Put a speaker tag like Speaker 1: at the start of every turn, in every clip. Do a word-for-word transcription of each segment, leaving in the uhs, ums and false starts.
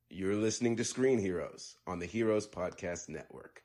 Speaker 1: You're listening to Screen Heroes on the Heroes Podcast Network.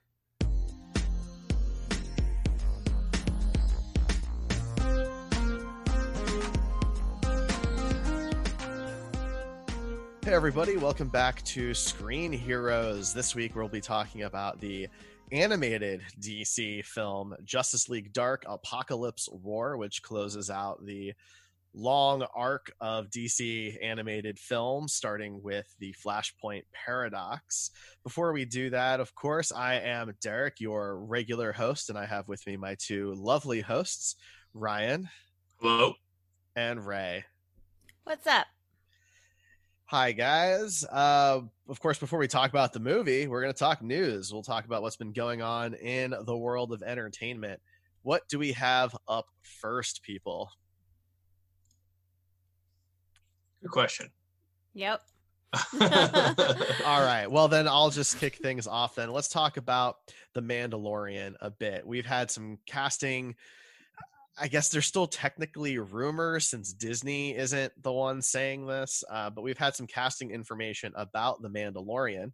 Speaker 2: Hey everybody, welcome back to Screen Heroes. This week we'll be talking about the animated D C film Justice League Dark Apocalypse War, which closes out the long arc of D C animated films, starting with the Flashpoint Paradox. Before we do that, of course, I am Derek, your regular host, and I have with me my two lovely hosts, Ryan.
Speaker 3: Hello.
Speaker 2: And Ray.
Speaker 4: What's up?
Speaker 2: Hi, guys. Uh, of course, before we talk about the movie, we're going to talk news. We'll talk about what's been going on in the world of entertainment. What do we have up first, people?
Speaker 3: Good question.
Speaker 4: Yep.
Speaker 2: All right. Well, then I'll just kick things off then. Let's talk about The Mandalorian a bit. We've had some casting. I guess there's still technically rumors since Disney isn't the one saying this, uh, but we've had some casting information about The Mandalorian.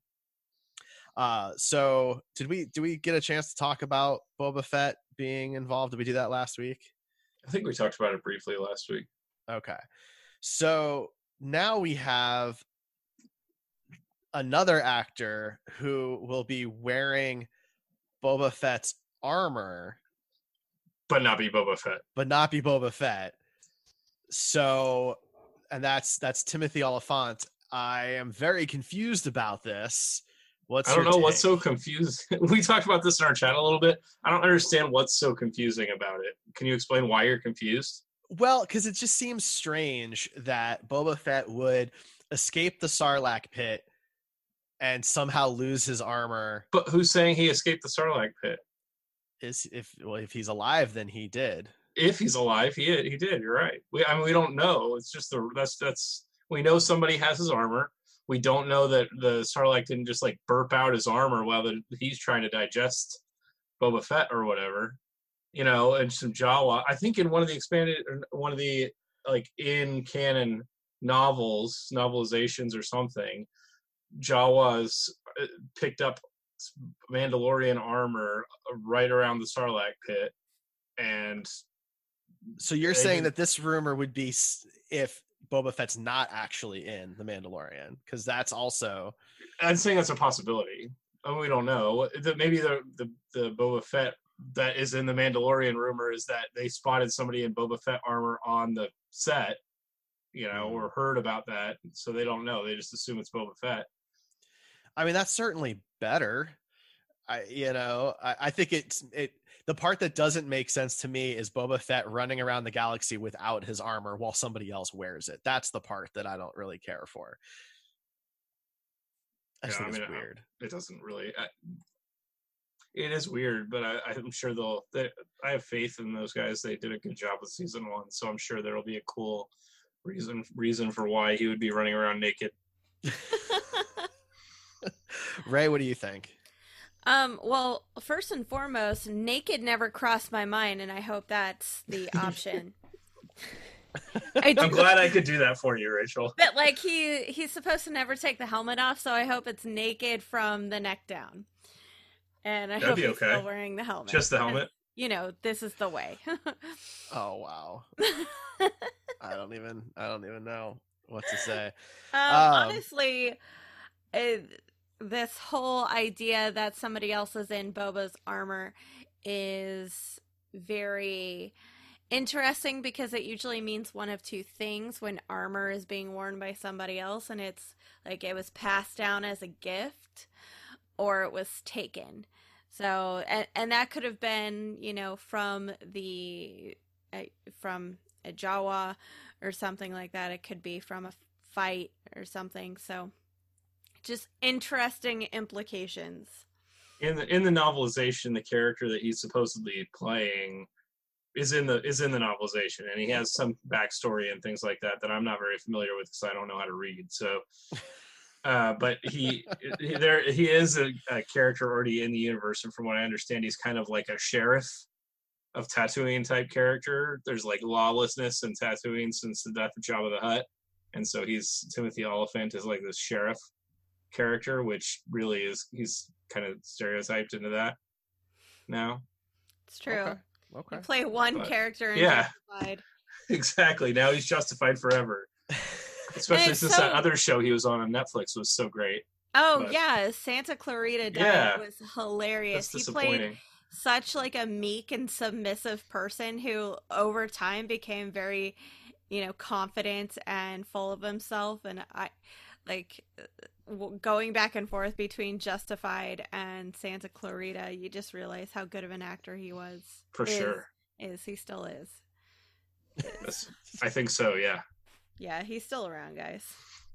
Speaker 2: Uh, so did we, did we get a chance to talk about Boba Fett being involved? Did we do that last week?
Speaker 3: I think we talked about it briefly last week.
Speaker 2: Okay. So now we have another actor who will be wearing Boba Fett's armor,
Speaker 3: but not be Boba Fett.
Speaker 2: But not be Boba Fett. So, and that's that's Timothy Olyphant. I am very confused about this. What's
Speaker 3: I don't know
Speaker 2: take?
Speaker 3: what's so confusing. We talked about this in our chat a little bit. I don't understand what's so confusing about it. Can you explain why you're confused?
Speaker 2: Well, because it just seems strange that Boba Fett would escape the Sarlacc pit and somehow lose his armor.
Speaker 3: But who's saying he escaped the Sarlacc pit?
Speaker 2: Is if well, if he's alive, then he did.
Speaker 3: If he's alive, he he did. You're right. We I mean we don't know. It's just the that's that's we know somebody has his armor. We don't know that the Sarlacc didn't just like burp out his armor while the, he's trying to digest Boba Fett or whatever. You know, and some Jawa. I think in one of the expanded, one of the like in canon novels, novelizations or something, Jawas picked up Mandalorian armor right around the Sarlacc pit, and
Speaker 2: so you're saying that this rumor would be if Boba Fett's not actually in the Mandalorian, because that's also.
Speaker 3: I'm saying that's a possibility. I mean, we don't know. The, maybe the, the the Boba Fett that is in the Mandalorian rumor is that they spotted somebody in Boba Fett armor on the set, you know, mm. or heard about that, so they don't know. They just assume it's Boba Fett.
Speaker 2: I mean, that's certainly better. I, you know, I, I think it's it. The part that doesn't make sense to me is Boba Fett running around the galaxy without his armor while somebody else wears it. That's the part that I don't really care for. I just
Speaker 3: yeah,
Speaker 2: think
Speaker 3: I mean,
Speaker 2: it's weird.
Speaker 3: It doesn't really. I, it is weird, but I, I'm sure they'll. They, I have faith in those guys. They did a good job with season one, so I'm sure there'll be a cool reason reason for why he would be running around naked.
Speaker 2: Ray, what do you think?
Speaker 4: Um, well, first and foremost, naked never crossed my mind, and I hope that's the option.
Speaker 3: I I'm glad I could do that for you, Rachel.
Speaker 4: But like he he's supposed to never take the helmet off, so I hope it's naked from the neck down. And I
Speaker 3: That'd
Speaker 4: hope
Speaker 3: be
Speaker 4: he's
Speaker 3: okay.
Speaker 4: still wearing the helmet.
Speaker 3: Just the helmet?
Speaker 4: You know, this is the way.
Speaker 2: Oh wow. I don't even I don't even know what to say.
Speaker 4: Um,
Speaker 2: um
Speaker 4: honestly, it, this whole idea that somebody else is in Boba's armor is very interesting because it usually means one of two things when armor is being worn by somebody else, and it's like it was passed down as a gift or it was taken. So, and, and that could have been, you know, from the, uh, from a Jawa or something like that. It could be from a fight or something. So just interesting implications.
Speaker 3: In the in the novelization, the character that he's supposedly playing is in the is in the novelization, and he has some backstory and things like that that I'm not very familiar with because I don't know how to read. So, uh, but he, he there he is a, a character already in the universe, and from what I understand, he's kind of like a sheriff of Tatooine type character. There's like lawlessness in Tatooine since the death of Jabba the Hutt, and so he's Timothy Olyphant is like this sheriff character, which really is he's kind of stereotyped into that now.
Speaker 4: It's true.
Speaker 2: Okay. Okay.
Speaker 4: You play one
Speaker 3: But,
Speaker 4: character and
Speaker 3: yeah.
Speaker 4: Justified.
Speaker 3: Exactly. Now he's justified forever. Especially
Speaker 4: it's
Speaker 3: since
Speaker 4: so-
Speaker 3: that other show he was on on Netflix was so great.
Speaker 4: Oh
Speaker 3: But-
Speaker 4: yeah, Santa Clarita Diet
Speaker 3: Yeah.
Speaker 4: was hilarious.
Speaker 3: That's
Speaker 4: He played
Speaker 3: disappointing.
Speaker 4: such like a meek and submissive person who over time became very, you know, confident and full of himself. And I like w- going back and forth between Justified and Santa Clarita, you just realize how good of an actor he was.
Speaker 3: For
Speaker 4: Is-
Speaker 3: sure.
Speaker 4: Is he still is.
Speaker 3: That's, I think so, yeah.
Speaker 4: Yeah, he's still around, guys.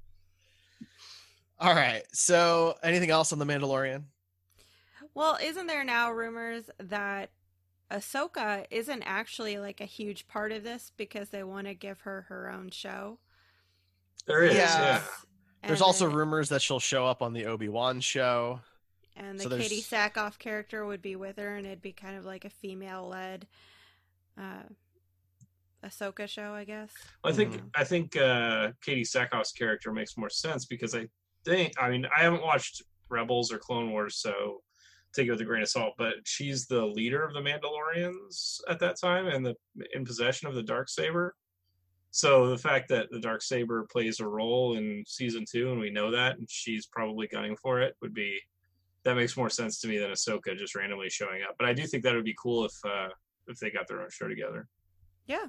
Speaker 2: All right. So, anything else on The Mandalorian?
Speaker 4: Well, isn't there now rumors that Ahsoka isn't actually like a huge part of this because they want to give her her own show?
Speaker 3: There is,
Speaker 2: Yeah.
Speaker 3: yeah.
Speaker 2: There's
Speaker 4: And
Speaker 2: also
Speaker 4: the-
Speaker 2: rumors that she'll show up on the Obi-Wan show.
Speaker 4: And the
Speaker 2: so there's-
Speaker 4: Katie Sackhoff character would be with her, and it'd be kind of like a female-led uh, Ahsoka show, I guess.
Speaker 3: I think
Speaker 2: Mhm.
Speaker 3: I think uh, Katie Sackhoff's character makes more sense because I think I mean I haven't watched Rebels or Clone Wars, so take it with a grain of salt. But she's the leader of the Mandalorians at that time and the in possession of the Darksaber. So the fact that the Darksaber plays a role in season two, and we know that, and she's probably gunning for it, would be that makes more sense to me than Ahsoka just randomly showing up. But I do think that would be cool if uh, if they got their own show together.
Speaker 4: Yeah.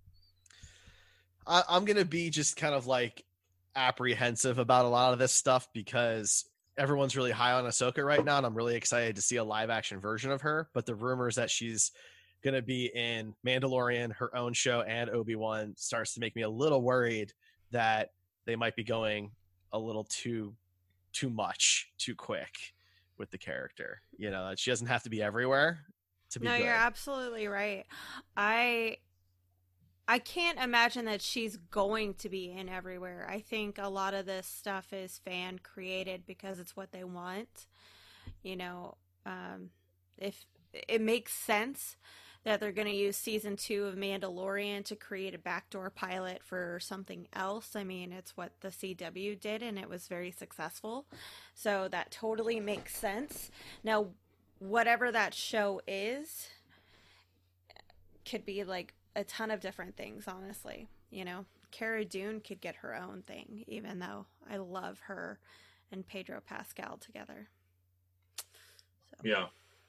Speaker 2: I, I'm gonna be just kind of like apprehensive about a lot of this stuff because everyone's really high on Ahsoka right now, and I'm really excited to see a live action version of her. But the rumors that she's gonna be in Mandalorian, her own show, and Obi-Wan starts to make me a little worried that they might be going a little too too much too quick with the character. You know, that she doesn't have to be everywhere to be
Speaker 4: No,
Speaker 2: good.
Speaker 4: you're absolutely right. I I can't imagine that she's going to be in everywhere. I think a lot of this stuff is fan created because it's what they want. You know, um, if it makes sense that they're going to use season two of Mandalorian to create a backdoor pilot for something else. I mean, it's what the C W did, and it was very successful. So that totally makes sense. Now, whatever that show is, could be like a ton of different things, honestly. You know, Cara Dune could get her own thing, even though I love her and Pedro Pascal together. So.
Speaker 3: Yeah.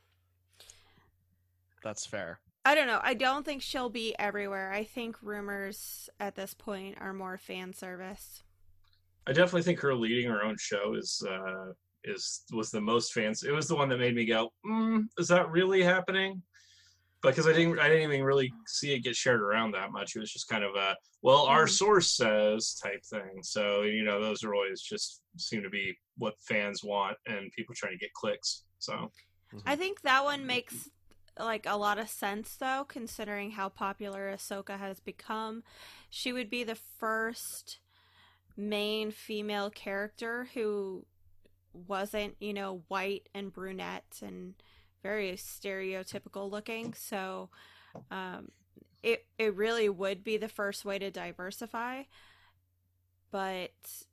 Speaker 2: That's fair.
Speaker 4: I don't know. I don't think she'll be everywhere. I think rumors at this point are more fan service.
Speaker 3: I definitely think her leading her own show is uh, is was the most fans. It was the one that made me go, mm, "Is that really happening?" Because I didn't, I didn't even really see it get shared around that much. It was just kind of a, "Well, our
Speaker 4: Mhm.
Speaker 3: source says" type thing. So you know, those are always just seem to be what fans want and people trying to get clicks. So
Speaker 4: I think that one makes like a lot of sense though, considering how popular Ahsoka has become. She would be the first main female character who wasn't, you know, white and brunette and very stereotypical looking. So um, it it really would be the first way to diversify, but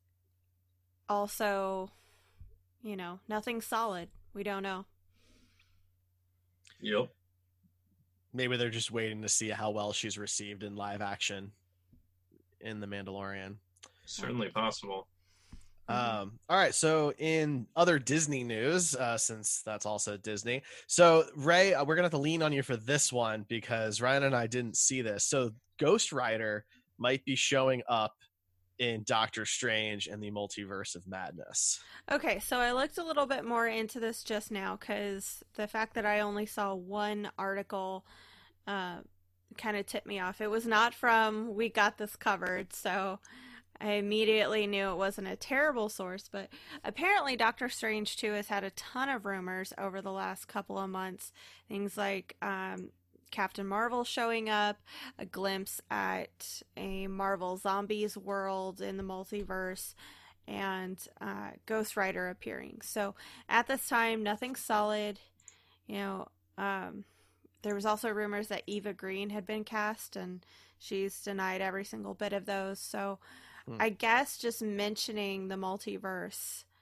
Speaker 4: also, you know, nothing solid. We don't know.
Speaker 3: yep.
Speaker 2: Maybe they're just waiting to see how well she's received in live action in The Mandalorian.
Speaker 3: Certainly possible.
Speaker 2: Um, all right. So in other Disney news, uh, since that's also Disney. So Ray, uh, we're going to have to lean on you for this one because Ryan and I didn't see this. So Ghost Rider might be showing up in Doctor Strange and the Multiverse of Madness.
Speaker 4: Okay, so I looked a little bit more into this just now because the fact that I only saw one article uh, kind of tipped me off. It was not from We Got This Covered, so I immediately knew it wasn't a terrible source, but apparently Doctor Strange two has had a ton of rumors over the last couple of months. Things like um, Captain Marvel showing up, a glimpse at a Marvel Zombies world in the multiverse, and uh, Ghost Rider appearing. So at this time, nothing solid. You know, um, there was also rumors that Eva Green had been cast, and she's denied every single bit of those. So
Speaker 2: Hmm.
Speaker 4: I guess just mentioning the multiverse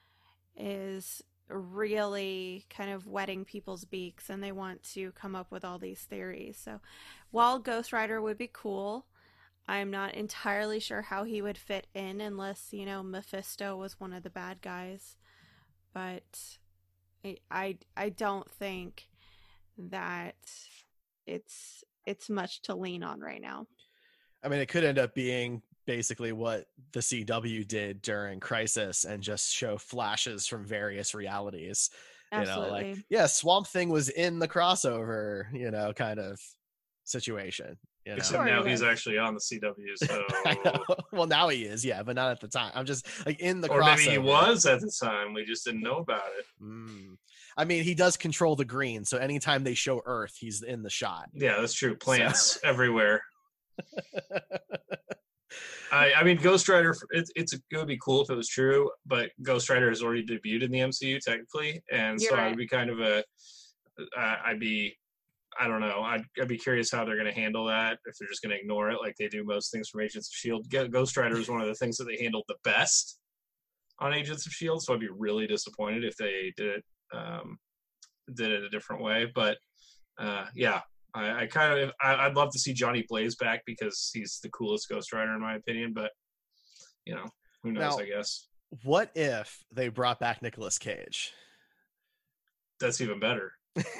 Speaker 4: is really kind of wetting people's beaks, and they want to come up with all these theories. So while Ghost Rider would be cool, I'm not entirely sure how he would fit in unless, you know, Mephisto was one of the bad guys. But I I, I don't think that it's it's much to lean on right now.
Speaker 2: I mean, it could end up being basically what the C W did during Crisis and just show flashes from various realities.
Speaker 4: Absolutely.
Speaker 2: You know, like, yeah, Swamp Thing was in the crossover, you know, kind of situation. You know?
Speaker 3: Except
Speaker 4: Sure,
Speaker 3: now
Speaker 4: he
Speaker 3: he's
Speaker 4: was.
Speaker 3: actually on the C W, so
Speaker 2: I know. Well, now he is, yeah, but not at the time. I'm just like in the
Speaker 3: or
Speaker 2: crossover.
Speaker 3: maybe he was at the time. We just didn't know about it.
Speaker 2: Mm. I mean, he does control the green, so anytime they show Earth, he's in the shot.
Speaker 3: Yeah, that's true. Plants so. everywhere. I, I mean, Ghost Rider. It's it's it would be cool if it was true, but Ghost Rider has already debuted in the M C U technically, and
Speaker 4: You're
Speaker 3: so
Speaker 4: right.
Speaker 3: I'd be kind of a. Uh, I'd be, I don't know. I'd, I'd be curious how they're going to handle that. If they're just going to ignore it like they do most things from Agents of Shield. Ghost Rider is one of the things that they handled the best on Agents of Shield, so I'd be really disappointed if they did it um, did it a different way. But uh, yeah. I, I kind of I, I'd love to see Johnny Blaze back because he's the coolest Ghost Rider in my opinion, but you know, who knows,
Speaker 2: Now,
Speaker 3: I guess.
Speaker 2: What if they brought back Nicolas Cage?
Speaker 3: That's even better.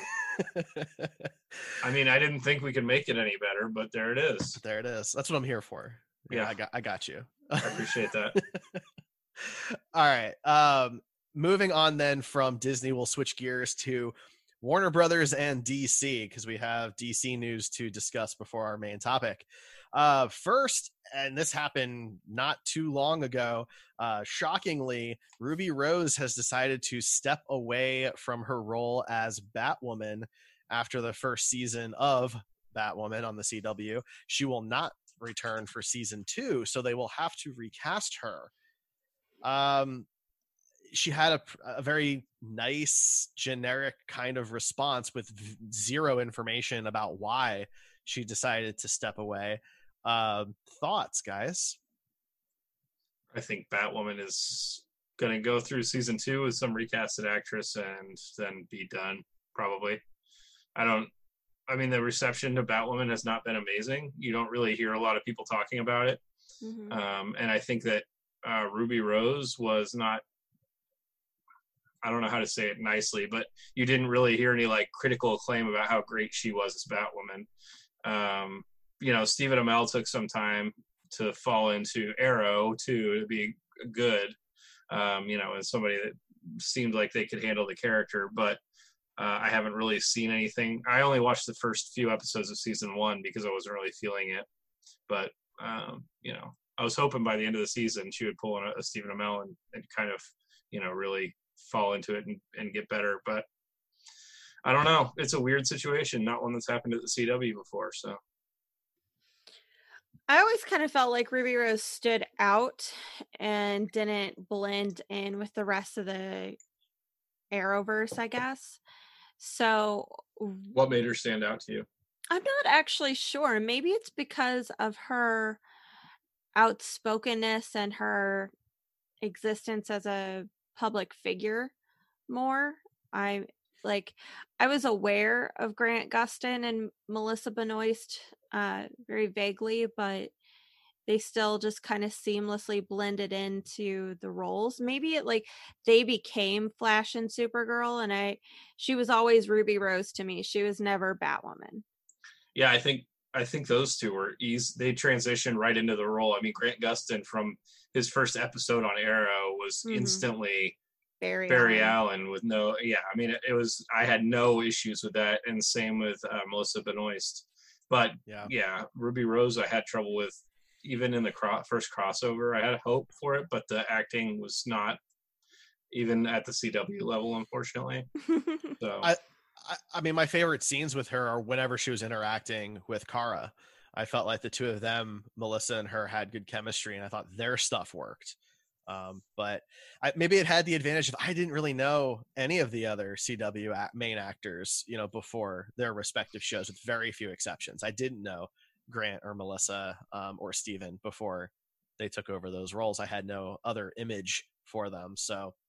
Speaker 3: I mean, I didn't think we could make it any better, but there it is.
Speaker 2: There it is. That's what I'm here for. Yeah,
Speaker 3: Yeah.
Speaker 2: I got I got you.
Speaker 3: I appreciate that.
Speaker 2: All right. Um moving on then from Disney, we'll switch gears to Warner Brothers and D C because we have D C news to discuss before our main topic. Uh, first, and this happened not too long ago, uh, shockingly, Ruby Rose has decided to step away from her role as Batwoman after the first season of Batwoman on the C W. She will not return for season two, so they will have to recast her. Um, she had a, a very nice generic kind of response with v- zero information about why she decided to step away. Um, thoughts, guys?
Speaker 3: I think Batwoman is going to go through season two with some recasted actress and then be done, probably. I don't, I mean, the reception to Batwoman has not been amazing. You don't really hear a lot of people talking about it.
Speaker 4: Mm-hmm.
Speaker 3: Um, and I think that uh, Ruby Rose was not, I don't know how to say it nicely, but you didn't really hear any like critical acclaim about how great she was as Batwoman. Um, you know, Stephen Amell took some time to fall into Arrow too, to be good, um, you know, as somebody that seemed like they could handle the character, but uh, I haven't really seen anything. I only watched the first few episodes of season one because I wasn't really feeling it, but um, you know, I was hoping by the end of the season she would pull in a, a Stephen Amell and, and kind of, you know, really fall into it and, and get better. But I don't know. It's a weird situation, not one that's happened at the C W before. So
Speaker 4: I always kind of felt like Ruby Rose stood out and didn't blend in with the rest of the Arrowverse, I guess. So
Speaker 3: what made her stand out to you?
Speaker 4: I'm not actually sure. Maybe it's because of her outspokenness and her existence as a public figure more. I like I was aware of Grant Gustin and Melissa Benoist uh very vaguely, but they still just kind of seamlessly blended into the roles. Maybe it like they became Flash and Supergirl, and I she was always Ruby Rose to me. She was never Batwoman.
Speaker 3: Yeah, I think I think those two were easy. They transitioned right into the role. I mean, Grant Gustin from his first episode on Arrow was
Speaker 4: Mhm.
Speaker 3: instantly
Speaker 4: Barry,
Speaker 3: Barry
Speaker 4: Allen.
Speaker 3: Allen with no, yeah, I mean, it, it was, I had no issues with that. And same with uh, Melissa Benoist. But
Speaker 2: Yeah.
Speaker 3: yeah, Ruby Rose, I had trouble with even in the cro- first crossover. I had hope for it, but the acting was not even at the C W level, unfortunately. So
Speaker 2: I, I, I mean, my favorite scenes with her are whenever she was interacting with Kara. I felt like the two of them, Melissa and her, had good chemistry, and I thought their stuff worked. Um, but I, maybe it had the advantage of I didn't really know any of the other C W a- main actors, you know, before their respective shows, with very few exceptions. I didn't know Grant or Melissa um, or Steven before they took over those roles. I had no other image for them. So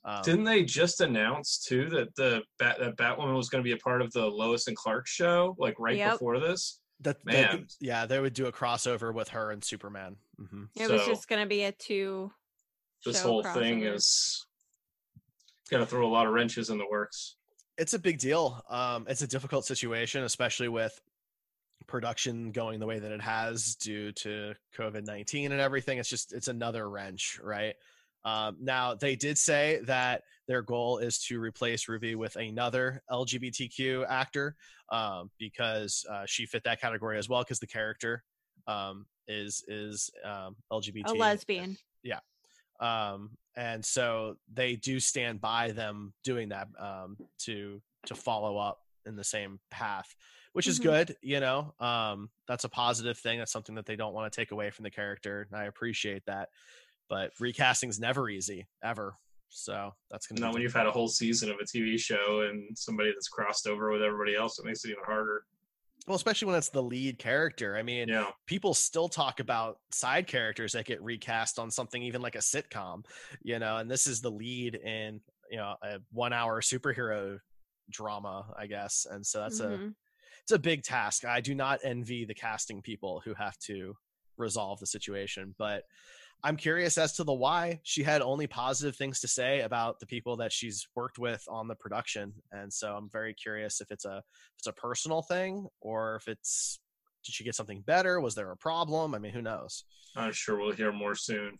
Speaker 2: Um,
Speaker 3: Didn't they just announce too that the Bat, that Batwoman was going to be a part of the Lois and Clark show, like right
Speaker 4: Yep.
Speaker 3: before this?
Speaker 2: that,
Speaker 3: Man,
Speaker 2: that, yeah, they would do a crossover with her and Superman. Mm-hmm.
Speaker 4: It
Speaker 3: so
Speaker 4: was just going to be a two.
Speaker 3: this
Speaker 4: show
Speaker 3: whole thing
Speaker 4: crossover.
Speaker 3: is going to throw a lot of wrenches in the works.
Speaker 2: It's a big deal. Um, it's a difficult situation, especially with production going the way that it has due to COVID nineteen and everything. It's just, it's another wrench, right? Um, now, they did say that their goal is to replace Ruby with another L G B T Q actor um, because uh, she fit that category as well, because the character um, is is um, L G B T.
Speaker 4: A lesbian.
Speaker 2: Yeah. Um, and so they do stand by them doing that um, to to follow up in the same path, which is
Speaker 4: Mhm.
Speaker 2: good. You know, um, that's a positive thing. That's something that they don't want to take away from the character, and I appreciate that. But recasting is never easy, ever. So that's going to
Speaker 3: Not when you've had a whole season of a T V show and somebody that's crossed over with everybody else, it makes it even harder.
Speaker 2: Well, especially when it's the lead character. I mean,
Speaker 3: Yeah,
Speaker 2: people still talk about side characters that get recast on something even like a sitcom, you know, and this is the lead in, you know, a one hour superhero drama, I guess. And so that's a,
Speaker 4: Mhm.
Speaker 2: it's a big task. I do not envy the casting people who have to resolve the situation, but I'm curious as to the why. She had only positive things to say about the people that she's worked with on the production. And so I'm very curious if it's a, if it's a personal thing or if it's, did she get something better? Was there a problem? I mean, who knows?
Speaker 3: I'm sure we'll hear more soon.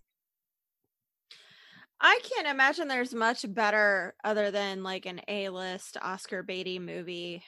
Speaker 4: I can't imagine there's much better other than like an A-list Oscar Beatty movie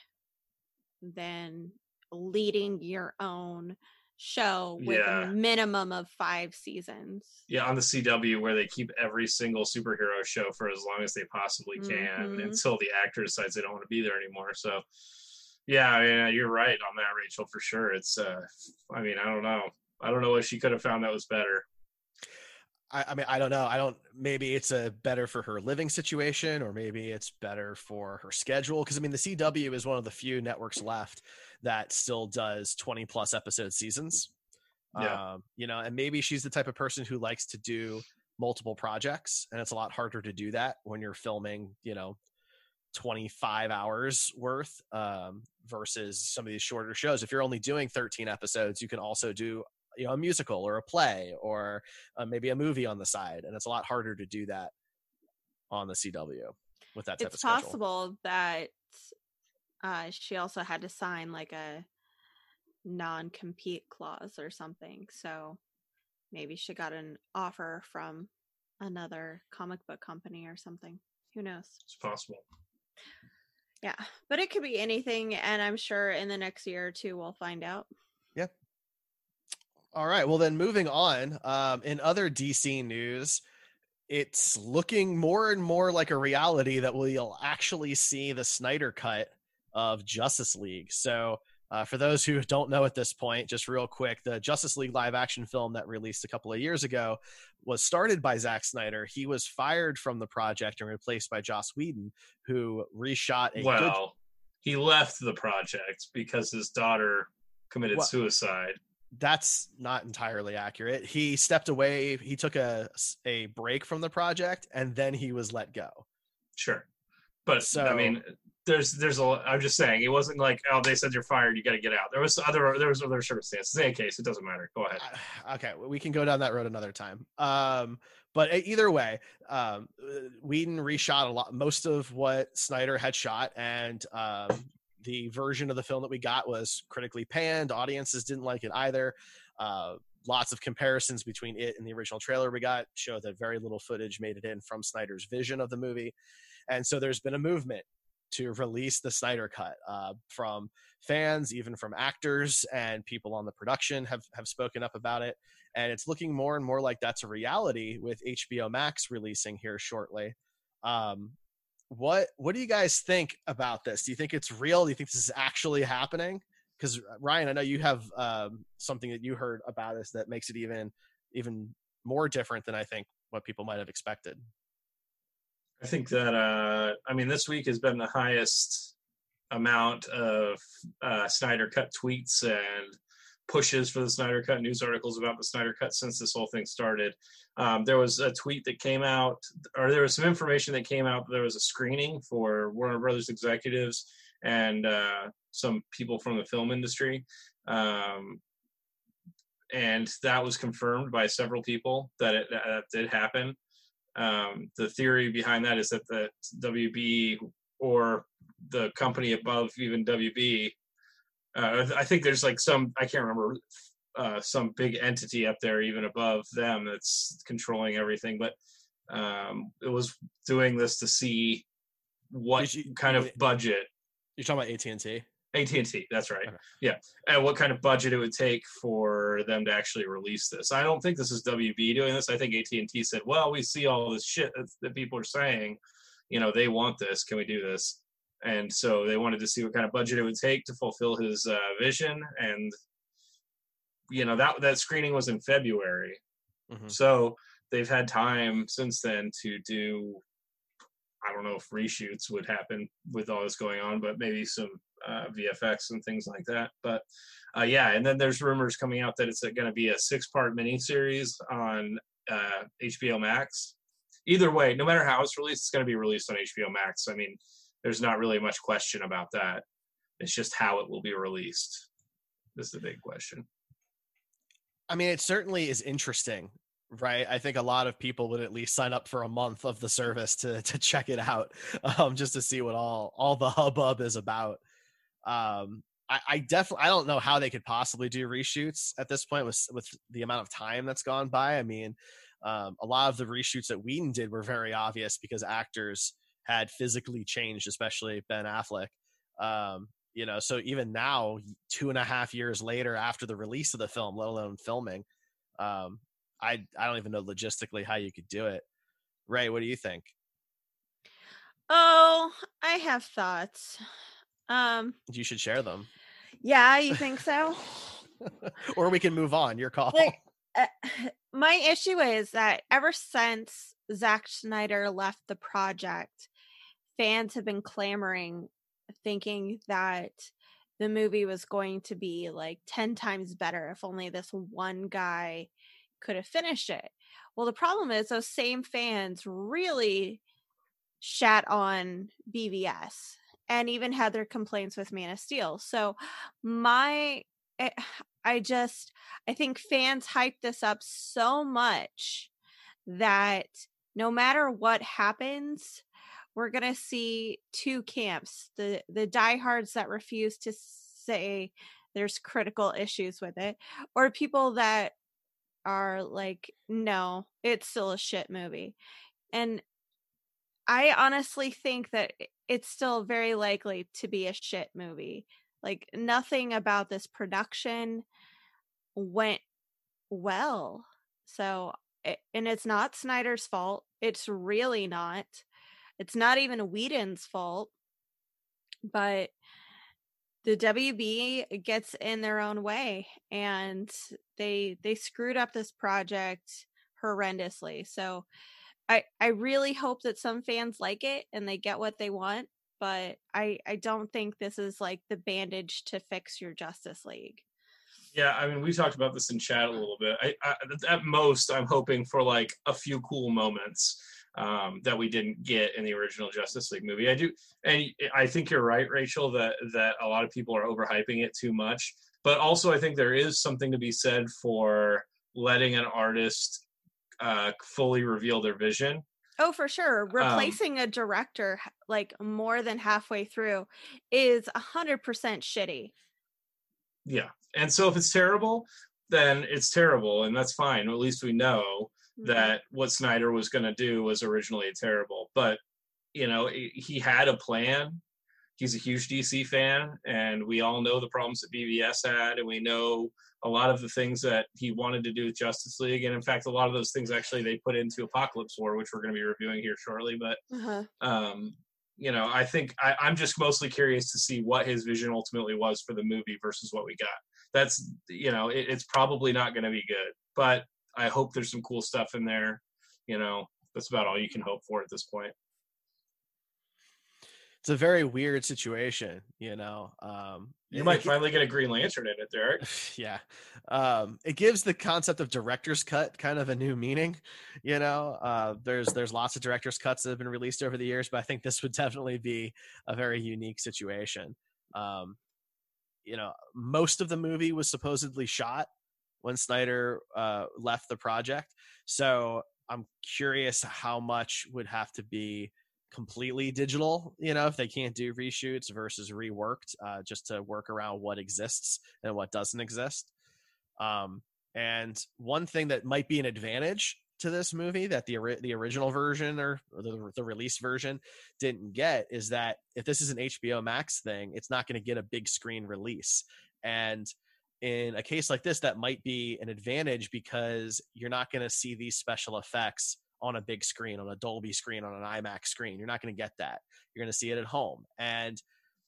Speaker 4: than leading your own show with
Speaker 3: Yeah.
Speaker 4: a minimum of five seasons.
Speaker 3: Yeah, on the C W, where they keep every single superhero show for as long as they possibly can
Speaker 4: Mhm.
Speaker 3: until the actor decides they don't want to be there anymore. So, yeah, yeah, you're right on that, Rachel, for sure. It's, uh, I mean, I don't know. I don't know what she could have found that was better.
Speaker 2: I, I mean, I don't know. I don't, maybe it's a better for her living situation, or maybe it's better for her schedule. Cause I mean, the C W is one of the few networks left that still does twenty plus episode seasons.
Speaker 3: Yeah.
Speaker 2: Um, you know, and maybe she's the type of person who likes to do multiple projects, and it's a lot harder to do that when you're filming, you know, twenty-five hours worth um, versus some of these shorter shows. If you're only doing thirteen episodes, you can also do, you know, a musical or a play or uh, maybe a movie on the side. And it's a lot harder to do that on the C W with that type
Speaker 4: It's
Speaker 2: of schedule.
Speaker 4: possible that uh, she also had to sign like a non-compete clause or something. So maybe she got an offer from another comic book company or something. Who knows?
Speaker 3: It's possible.
Speaker 4: Yeah, but it could be anything, and I'm sure in the next year or two we'll find out.
Speaker 2: Yeah. All right. Well, then moving on. Um, in other D C news, it's looking more and more like a reality that we'll actually see the Snyder cut of Justice League. So uh, for those who don't know at this point, just real quick, the Justice League live action film that released a couple of years ago was started by Zack Snyder. He was fired from the project and replaced by Joss Whedon, who reshot a
Speaker 3: well,
Speaker 2: good...
Speaker 3: he left the project because his daughter committed
Speaker 2: Well,
Speaker 3: suicide.
Speaker 2: That's not entirely accurate. He stepped away. He took a, a break from the project, and then he was let go.
Speaker 3: Sure. But,
Speaker 2: So-
Speaker 3: I mean, there's, there's a, I'm just saying, it wasn't like, oh, they said you're fired, you got to get out. There was other, there was other circumstances. In any case, it doesn't matter. Go ahead.
Speaker 2: Uh, okay, we can go down that road another time. Um, but either way, um, Whedon reshot a lot, most of what Snyder had shot, and um, the version of the film that we got was critically panned. Audiences didn't like it either. Uh, lots of comparisons between it and the original trailer we got show that very little footage made it in from Snyder's vision of the movie. And so there's been a movement to release the Snyder cut uh, from fans, even from actors, and people on the production have, have spoken up about it. And it's looking more and more like that's a reality with H B O Max releasing here shortly. Um, what what do you guys think about this? Do you think it's real? Do you think this is actually happening? Because Ryan, I know you have um, something that you heard about this that makes it even even more different than I think what people might have expected.
Speaker 3: I think that, uh, I mean, this week has been the highest amount of uh, Snyder Cut tweets and pushes for the Snyder Cut, news articles about the Snyder Cut since this whole thing started. Um, there was a tweet that came out, or there was some information that came out. There was a screening for Warner Brothers executives and uh, some people from the film industry. Um, and that was confirmed by several people that it that did happen. Um, the theory behind that is that the W B or the company above even W B, uh, I think there's like some, I can't remember, uh, some big entity up there even above them that's controlling everything, but um, it was doing this to see what
Speaker 2: you,
Speaker 3: kind of budget.
Speaker 2: You're talking about A T and T?
Speaker 3: A T and T, that's right.
Speaker 2: Okay.
Speaker 3: Yeah, and what kind of budget it would take for them to actually release this. I don't think this is W B doing this. I think A T and T said, well, we see all this shit that, that people are saying, you know, they want this. Can we do this? And so they wanted to see what kind of budget it would take to fulfill his uh, vision. And, you know, that that screening was in February. Mm-hmm. So they've had time since then to do, I don't know if reshoots would happen with all this going on, but maybe some uh, V F X and things like that. But uh, yeah, and then there's rumors coming out that it's going to be a six-part miniseries on uh, H B O Max. Either way, no matter how it's released, it's going to be released on H B O Max. I mean, there's not really much question about that. It's just how it will be released is the big question.
Speaker 2: I mean, it certainly is interesting, right? I think a lot of people would at least sign up for a month of the service to to check it out, um, just to see what all all the hubbub is about. Um, I, I definitely I don't know how they could possibly do reshoots at this point with with the amount of time that's gone by. I mean, um, a lot of the reshoots that Whedon did were very obvious because actors had physically changed, especially Ben Affleck. Um, you know, so even now, two and a half years later after the release of the film, let alone filming, um, I I don't even know logistically how you could do it. Ray, what do you think?
Speaker 4: Oh, I have thoughts. Um,
Speaker 2: you should share them.
Speaker 4: Yeah, you think so?
Speaker 2: Or we can move on. Your call.
Speaker 4: Like, uh, my issue is that ever since Zack Snyder left the project, fans have been clamoring, thinking that the movie was going to be like ten times better if only this one guy could have finished it. Well, the problem is those same fans really shat on B V S and even had their complaints with Man of Steel. So my, I just, I think fans hyped this up so much that no matter what happens, we're going to see two camps, the, the diehards that refuse to say there's critical issues with it, or people that are like, no, it's still a shit movie. And I honestly think that it's still very likely to be a shit movie. Like, nothing about this production went well. So, and it's not Snyder's fault. It's really not. It's not even Whedon's fault. But the W B gets in their own way, and they they screwed up this project horrendously. So I I really hope that some fans like it and they get what they want, but I I don't think this is like the bandage to fix your Justice League.
Speaker 3: Yeah, I mean, we talked about this in chat a little bit. I, I at most, I'm hoping for like a few cool moments um, that we didn't get in the original Justice League movie. I do, and I think you're right, Rachel, that that a lot of people are overhyping it too much. But also, I think there is something to be said for letting an artist uh fully reveal their vision.
Speaker 4: Oh, for sure. Replacing um, a director like more than halfway through is a hundred percent shitty.
Speaker 3: Yeah, and so if it's terrible, then it's terrible, and that's fine. At least we know mm-hmm. that what Snyder was going to do was originally terrible. But you know, he had a plan. He's a huge D C fan, and we all know the problems that B V S had, and we know a lot of the things that he wanted to do with Justice League. And in fact, a lot of those things actually they put into Apocalypse War, which we're going to be reviewing here shortly. But, uh-huh. um, you know, I think I, I'm just mostly curious to see what his vision ultimately was for the movie versus what we got. That's, you know, it, it's probably not going to be good, but I hope there's some cool stuff in there. You know, that's about all you can hope for at this point.
Speaker 2: it's a very weird situation, you know. Um,
Speaker 3: You
Speaker 2: it-
Speaker 3: might
Speaker 2: it-
Speaker 3: finally get a Green Lantern in it, Derek.
Speaker 2: yeah. Um, it gives the concept of director's cut kind of a new meaning, you know. Uh, there's there's lots of director's cuts that have been released over the years, but I think this would definitely be a very unique situation. Um, you know, most of the movie was supposedly shot when Snyder uh, left the project, so I'm curious how much would have to be completely digital, you know, if they can't do reshoots versus reworked, uh, just to work around what exists and what doesn't exist. Um, and one thing that might be an advantage to this movie that the the original version or, or the, the release version didn't get is that if this is an H B O Max thing, it's not going to get a big screen release. And in a case like this, that might be an advantage because you're not going to see these special effects on a big screen, on a Dolby screen, on an IMAX screen. You're not going to get that. You're going to see it at home. And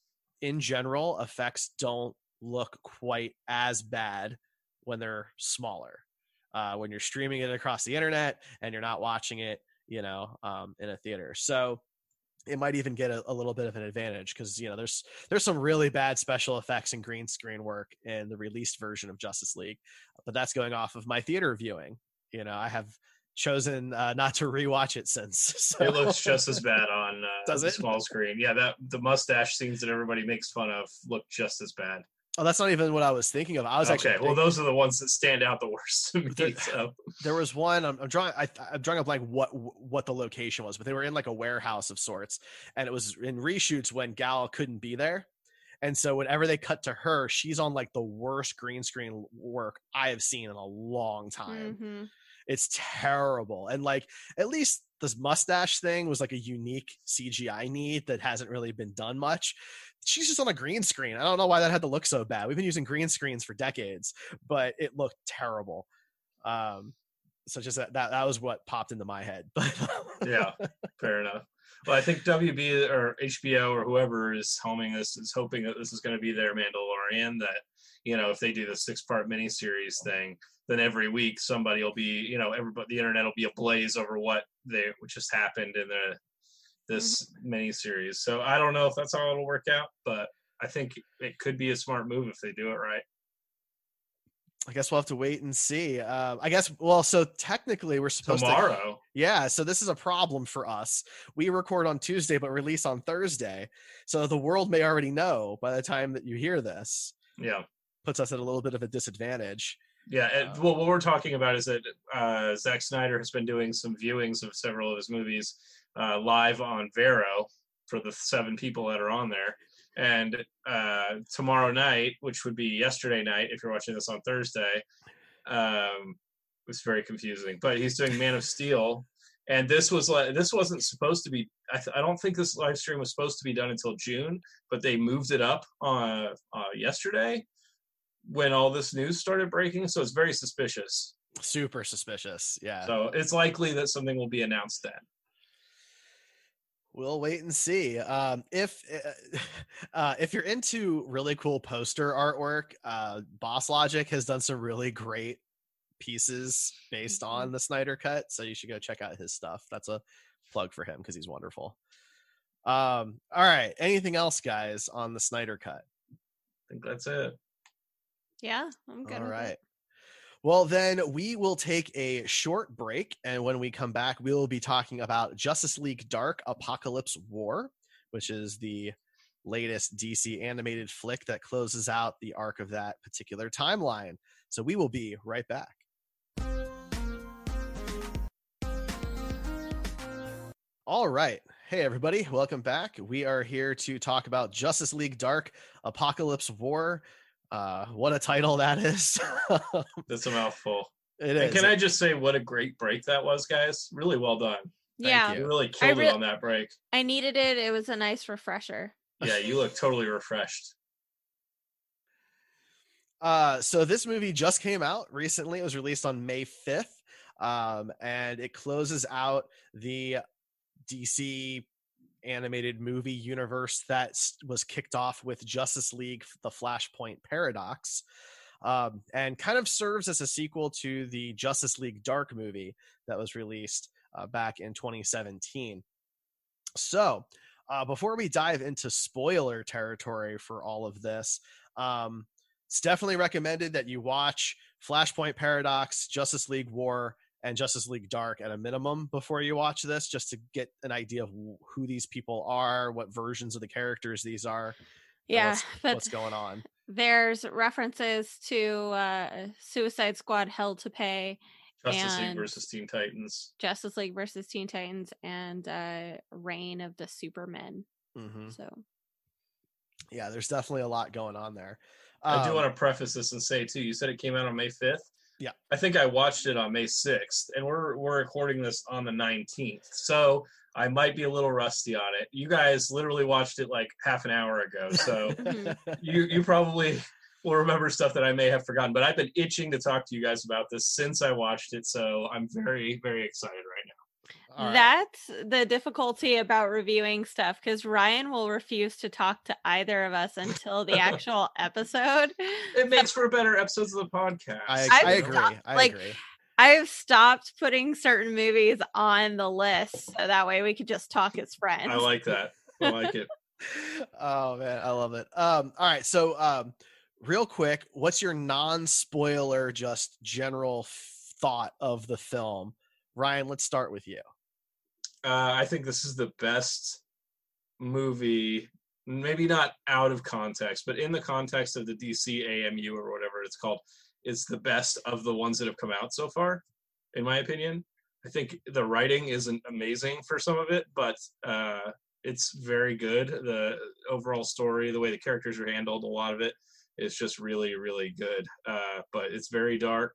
Speaker 2: in general, effects don't look quite as bad when they're smaller. Uh, when you're streaming it across the internet and you're not watching it, you know, um, in a theater. So it might even get a, a little bit of an advantage because, you know, there's there's some really bad special effects and green screen work in the released version of Justice League, but that's going off of my theater viewing. You know, I have chosen uh, not to rewatch it since. So.
Speaker 3: It looks just as bad on uh,
Speaker 2: Does
Speaker 3: the
Speaker 2: it?
Speaker 3: small screen. Yeah, that the mustache scenes that everybody makes fun of look just as bad.
Speaker 2: Oh, that's not even what I was thinking of. I was
Speaker 3: Okay,
Speaker 2: actually
Speaker 3: well, those are the ones that stand out the worst to me.
Speaker 2: The-
Speaker 3: So.
Speaker 2: there was one I'm, I'm drawing I, I'm drawing a blank what what the location was, but they were in like a warehouse of sorts, and it was in reshoots when Gal couldn't be there, and so whenever they cut to her, she's on like the worst green screen work I have seen in a long time.
Speaker 4: Mm-hmm.
Speaker 2: It's terrible, and like at least this mustache thing was like a unique C G I need that hasn't really been done much. She's just on a green screen. I don't know why that had to look so bad. We've been using green screens for decades, but it looked terrible. Um, so just that, that, that was what popped into my head. But
Speaker 3: Yeah, fair enough. Well, I think W B or H B O or whoever is helming this is hoping that this is going to be their Mandalorian, that, you know, if they do the six-part miniseries thing, then every week somebody will be, you know, everybody, the internet will be ablaze over what they what just happened in the this miniseries. So I don't know if that's how it'll work out, but I think it could be a smart move if they do it right.
Speaker 2: I guess we'll have to wait and see. Uh, I guess, well, so technically we're supposed
Speaker 3: Tomorrow.
Speaker 2: to. Yeah, so this is a problem for us. We record on Tuesday, but release on Thursday. So the world may already know by the time that you hear this.
Speaker 3: Yeah.
Speaker 2: Puts us at a little bit of a disadvantage.
Speaker 3: Yeah, and,
Speaker 2: Uh,
Speaker 3: well, what we're talking about is that uh, Zack Snyder has been doing some viewings of several of his movies uh, live on Vero for the seven people that are on there. And uh, tomorrow night, which would be yesterday night, if you're watching this on Thursday, um, it's very confusing. But he's doing Man of Steel, and this was like this wasn't supposed to be. I, th- I don't think this live stream was supposed to be done until June, but they moved it up uh, uh, yesterday when all this news started breaking. So it's very suspicious.
Speaker 2: Super suspicious. Yeah.
Speaker 3: So it's likely that something will be announced then.
Speaker 2: We'll wait and see. Um, if uh, if you're into really cool poster artwork, uh, Boss Logic has done some really great pieces based on the Snyder Cut, so you should go check out his stuff. That's a plug for him because he's wonderful. Um, all right. Anything else, guys, on the Snyder Cut?
Speaker 3: I think that's it.
Speaker 4: Yeah, I'm good.
Speaker 2: All
Speaker 4: with
Speaker 2: right.
Speaker 4: it.
Speaker 2: Well, then we will take a short break. And when we come back, we will be talking about Justice League Dark Apocalypse War, which is the latest D C animated flick that closes out the arc of that particular timeline. So we will be right back. All right. Hey, everybody. Welcome back. We are here to talk about Justice League Dark Apocalypse War. Uh, what a title that is.
Speaker 3: That's a mouthful.
Speaker 2: It
Speaker 3: And
Speaker 2: is.
Speaker 3: can I just say what a great break that was, guys? Really well done.
Speaker 4: Yeah,
Speaker 2: you.
Speaker 3: You really killed
Speaker 4: re-
Speaker 3: it on that break.
Speaker 4: I needed it. It was a nice refresher.
Speaker 3: Yeah, you look totally refreshed.
Speaker 2: Uh, so this movie just came out recently. It was released on May fifth, um, and it closes out the D C animated movie universe that was kicked off with Justice League: The Flashpoint Paradox, um, and kind of serves as a sequel to the Justice League Dark movie that was released uh, back in twenty seventeen. So uh, before we dive into spoiler territory for all of this, um, it's definitely recommended that you watch Flashpoint Paradox, Justice League War, and Justice League Dark at a minimum before you watch this, just to get an idea of who these people are, what versions of the characters these are,
Speaker 4: Yeah,
Speaker 2: what's,
Speaker 4: but
Speaker 2: what's going on.
Speaker 4: There's references to uh, Suicide Squad, Hell to Pay,
Speaker 3: Justice League
Speaker 4: and
Speaker 3: versus Teen Titans.
Speaker 4: Justice League versus Teen Titans, and uh, Reign of the Supermen.
Speaker 2: Mm-hmm.
Speaker 4: So,
Speaker 2: yeah, there's definitely a lot going on there.
Speaker 3: I do
Speaker 2: Um,
Speaker 3: want to preface this and say too, you said it came out on May fifth.
Speaker 2: Yeah.
Speaker 3: I think I watched it on May sixth, and we're we're recording this on the nineteenth. So I might be a little rusty on it. You guys literally watched it like half an hour ago. So you you probably will remember stuff that I may have forgotten. But I've been itching to talk to you guys about this since I watched it. So I'm very, very excited right now.
Speaker 2: All right.
Speaker 4: That's the difficulty about reviewing stuff, because Ryan will refuse to talk to either of us until the actual episode.
Speaker 3: It makes for better episodes of the podcast.
Speaker 2: I,
Speaker 4: I've
Speaker 2: I agree.
Speaker 4: stopped,
Speaker 2: I
Speaker 4: like,
Speaker 2: agree.
Speaker 4: I've stopped putting certain movies on the list so that way we could just talk as friends.
Speaker 3: I like that. I like it.
Speaker 2: Oh man, I love it. Um, all right, so um, real quick, what's your non-spoiler, just general f- thought of the film? Ryan, let's start with you.
Speaker 3: Uh, I think this is the best movie, maybe not out of context, but in the context of the D C A M U or whatever it's called, it's the best of the ones that have come out so far, in my opinion. I think the writing isn't amazing for some of it, but uh, it's very good. The overall story, the way the characters are handled, a lot of it is just really, really good. Uh, but it's very dark,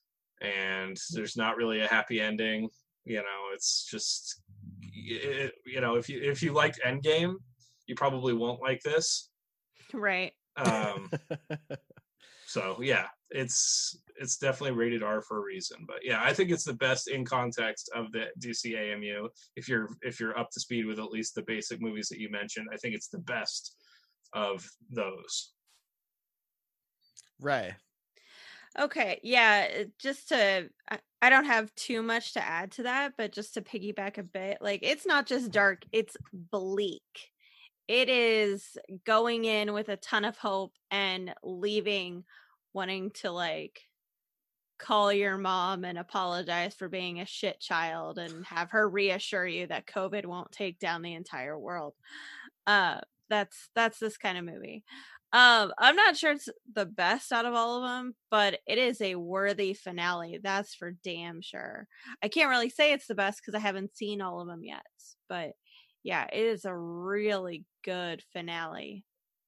Speaker 3: and there's not really a happy ending. You know, it's just, it, you know, if you if you liked Endgame, you probably won't like this.
Speaker 4: Right.
Speaker 3: Um, so yeah, it's it's definitely rated R for a reason. But yeah, I think it's the best in context of the D C A M U. If you're if you're up to speed with at least the basic movies that you mentioned, I think it's the best of those.
Speaker 2: Right.
Speaker 4: Okay, yeah, it- just to I, I don't have too much to add to that, but just to piggyback a bit, like, it's not just dark, it's bleak. It is going in with a ton of hope and leaving wanting to, like, call your mom and apologize for being a shit child and have her reassure you that COVID won't take down the entire world. Uh that's that's this kind of movie. Um, I'm not sure it's the best out of all of them, but it is a worthy finale. That's for damn sure. I can't really say it's the best because I haven't seen all of them yet, but yeah, it is a really good finale.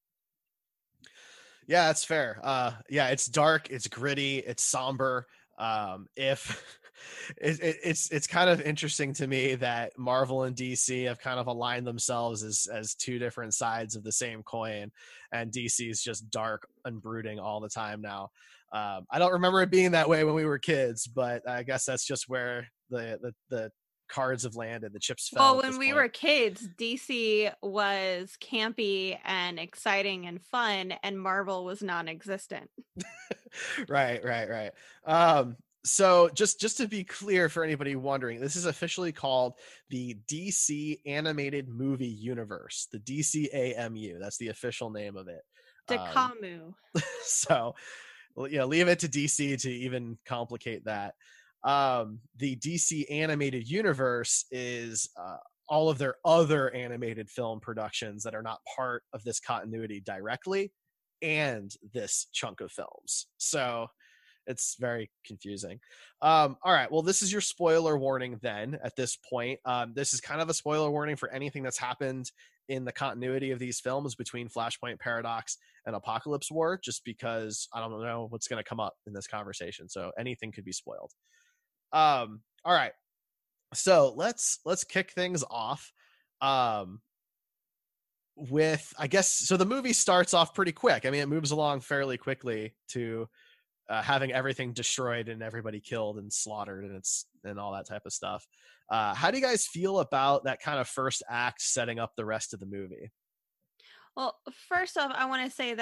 Speaker 2: Yeah, that's fair. Uh, yeah, it's dark, it's gritty, it's somber. Um, if it, it, it's it's kind of interesting to me that Marvel and D C have kind of aligned themselves as as two different sides of the same coin, and D C is just dark and brooding all the time now. Um, I don't remember it being that way when we were kids, but I guess that's just where the the, the cards have landed, the chips fell.
Speaker 4: Well, when we point. were kids, D C was campy and exciting and fun, and Marvel was non-existent.
Speaker 2: right, right, right. Um, so just just to be clear for anybody wondering, this is officially called the D C Animated Movie Universe, the D C A M U. That's the official name of it.
Speaker 4: Dakamu.
Speaker 2: Um, so, you know, leave it to D C to even complicate that. Um, the D C Animated Universe is uh, all of their other animated film productions that are not part of this continuity directly, and this chunk of films. So it's very confusing. Um, all right. Well, this is your spoiler warning then at this point. Um, this is kind of a spoiler warning for anything that's happened in the continuity of these films between Flashpoint Paradox and Apocalypse War, just because I don't know what's going to come up in this conversation. So anything could be spoiled. Um, all right. So let's, let's kick things off. Um, with, I guess, so the movie starts off pretty quick. I mean, it moves along fairly quickly to uh, having everything destroyed and everybody killed and slaughtered and it's and all that type of stuff. Uh, how do you guys feel about that kind of first act setting up the rest of the movie?
Speaker 4: Well, first off, I want to say that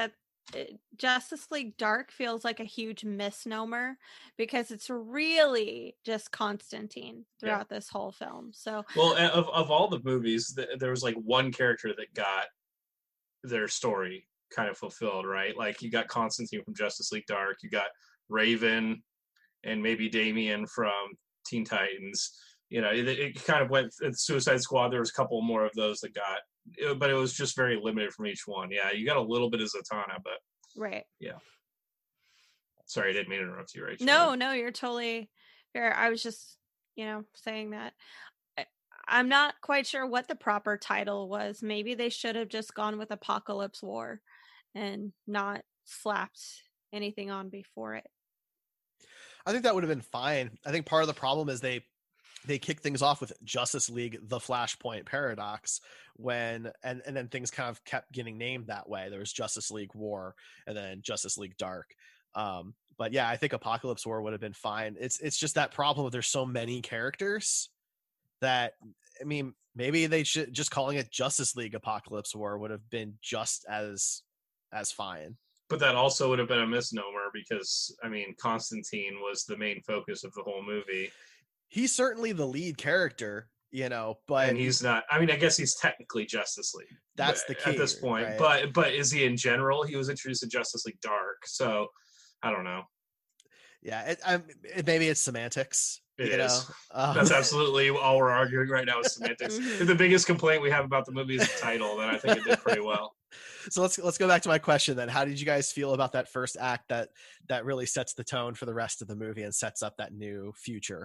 Speaker 4: Justice League Dark feels like a huge misnomer because it's really just Constantine throughout yeah. this whole film. So,
Speaker 3: well, of of all the movies, there was like one character that got their story kind of fulfilled, right? Like you got Constantine from Justice League Dark, you got Raven, and maybe Damian from Teen Titans. You know, it, it kind of went. Suicide Squad. There was a couple more of those that got. But it was just very limited from each one. Yeah, you got a little bit of Zatanna, but
Speaker 4: right.
Speaker 3: Yeah. Sorry, I didn't mean to interrupt you, Rachel.
Speaker 4: No, no, you're totally fair. I was just, you know, saying that. I, I'm not quite sure what the proper title was. Maybe they should have just gone with Apocalypse War and not slapped anything on before it.
Speaker 2: I think that would have been fine. I think part of the problem is they they kick things off with Justice League, the Flashpoint Paradox, when and, and then things kind of kept getting named that way. There was Justice League War and then Justice League Dark. Um, but yeah, I think Apocalypse War would have been fine. It's it's just that problem of there's so many characters that, I mean, maybe they should just calling it Justice League Apocalypse War would have been just as as fine.
Speaker 3: But that also would have been a misnomer because, I mean, Constantine was the main focus of the whole movie.
Speaker 2: He's certainly the lead character, you know, but
Speaker 3: and he's not. I mean, I guess he's technically Justice League.
Speaker 2: That's the key
Speaker 3: at this point.
Speaker 2: Right?
Speaker 3: But but is he in general? He was introduced in Justice League Dark, so I don't know.
Speaker 2: Yeah, it, I, it, maybe it's semantics.
Speaker 3: It
Speaker 2: you
Speaker 3: is.
Speaker 2: Know? Um,
Speaker 3: That's absolutely all we're arguing right now is semantics. If the biggest complaint we have about the movie is the title, then I think it did pretty well.
Speaker 2: So let's let's go back to my question then. How did you guys feel about that first act that that really sets the tone for the rest of the movie and sets up that new future?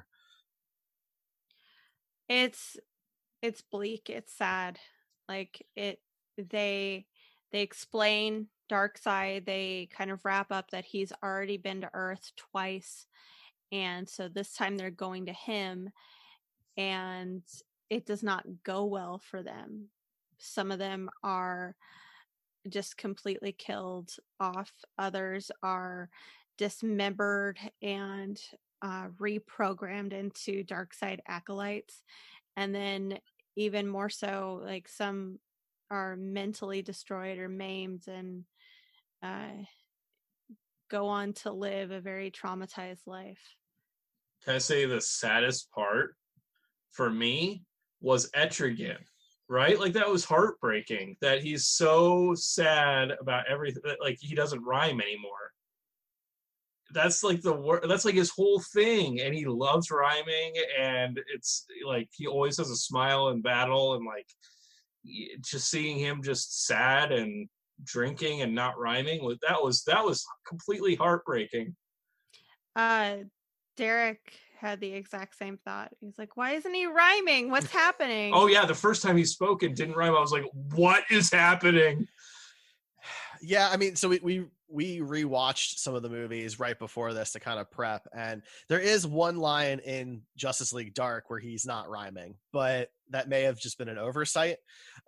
Speaker 4: It's it's bleak, it's sad. Like it they they explain Darkseid, they kind of wrap up that he's already been to Earth twice. And so this time they're going to him and it does not go well for them. Some of them are just completely killed off. Others are dismembered and uh, reprogrammed into Darkseid acolytes. And then even more so, like some are mentally destroyed or maimed and uh, go on to live a very traumatized life.
Speaker 3: Can I say the saddest part for me was Etrigan, right? Like that was heartbreaking that he's so sad about everything. Like he doesn't rhyme anymore. That's like the word. That's like his whole thing, and he loves rhyming. And it's like he always has a smile in battle, and like just seeing him just sad and drinking and not rhyming was that was that was completely heartbreaking.
Speaker 4: Uh, Derek had the exact same thought. He's like, "Why isn't he rhyming? What's happening?"
Speaker 3: Oh yeah, the first time he spoke and didn't rhyme, I was like, "What is happening?"
Speaker 2: Yeah, I mean, so we we we rewatched some of the movies right before this to kind of prep, and there is one line in Justice League Dark where he's not rhyming, but that may have just been an oversight.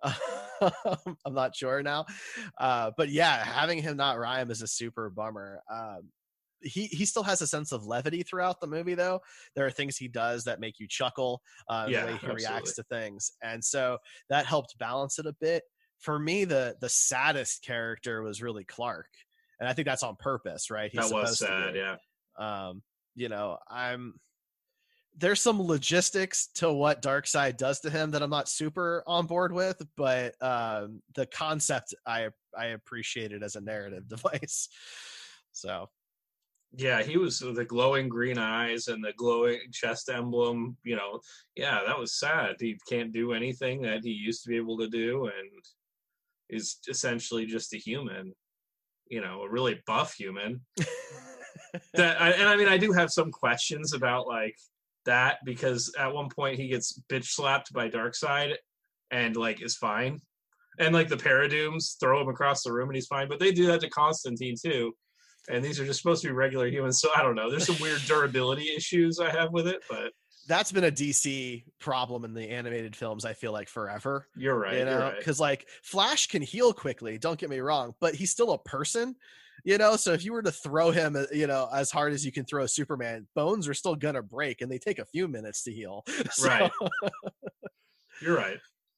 Speaker 2: I'm not sure now, uh, but yeah, having him not rhyme is a super bummer. Um, he he still has a sense of levity throughout the movie, though. There are things he does that make you chuckle, uh,
Speaker 3: yeah,
Speaker 2: the way he
Speaker 3: absolutely.
Speaker 2: reacts to things, and so that helped balance it a bit. For me, the the saddest character was really Clark, and I think that's on purpose, right?
Speaker 3: He's that was sad, yeah.
Speaker 2: Um, you know, I'm there's some logistics to what Darkseid does to him that I'm not super on board with, but um, the concept I I appreciated as a narrative device. So,
Speaker 3: yeah, he was the glowing green eyes and the glowing chest emblem. You know, yeah, that was sad. He can't do anything that he used to be able to do, and is essentially just a human, you know, a really buff human. that I, and I mean, I do have some questions about like that because at one point he gets bitch slapped by Darkseid and like is fine, and like the Paradooms throw him across the room and he's fine, but they do that to Constantine too, and these are just supposed to be regular humans. So I don't know. There's some weird durability issues I have with it, but.
Speaker 2: That's been a D C problem in the animated films, I feel like, forever.
Speaker 3: You're right.
Speaker 2: You know, because
Speaker 3: right.
Speaker 2: like Flash can heal quickly, don't get me wrong, but he's still a person, you know? So if you were to throw him, you know, as hard as you can throw Superman, bones are still going to break and they take a few minutes to heal. So.
Speaker 3: Right. You're right.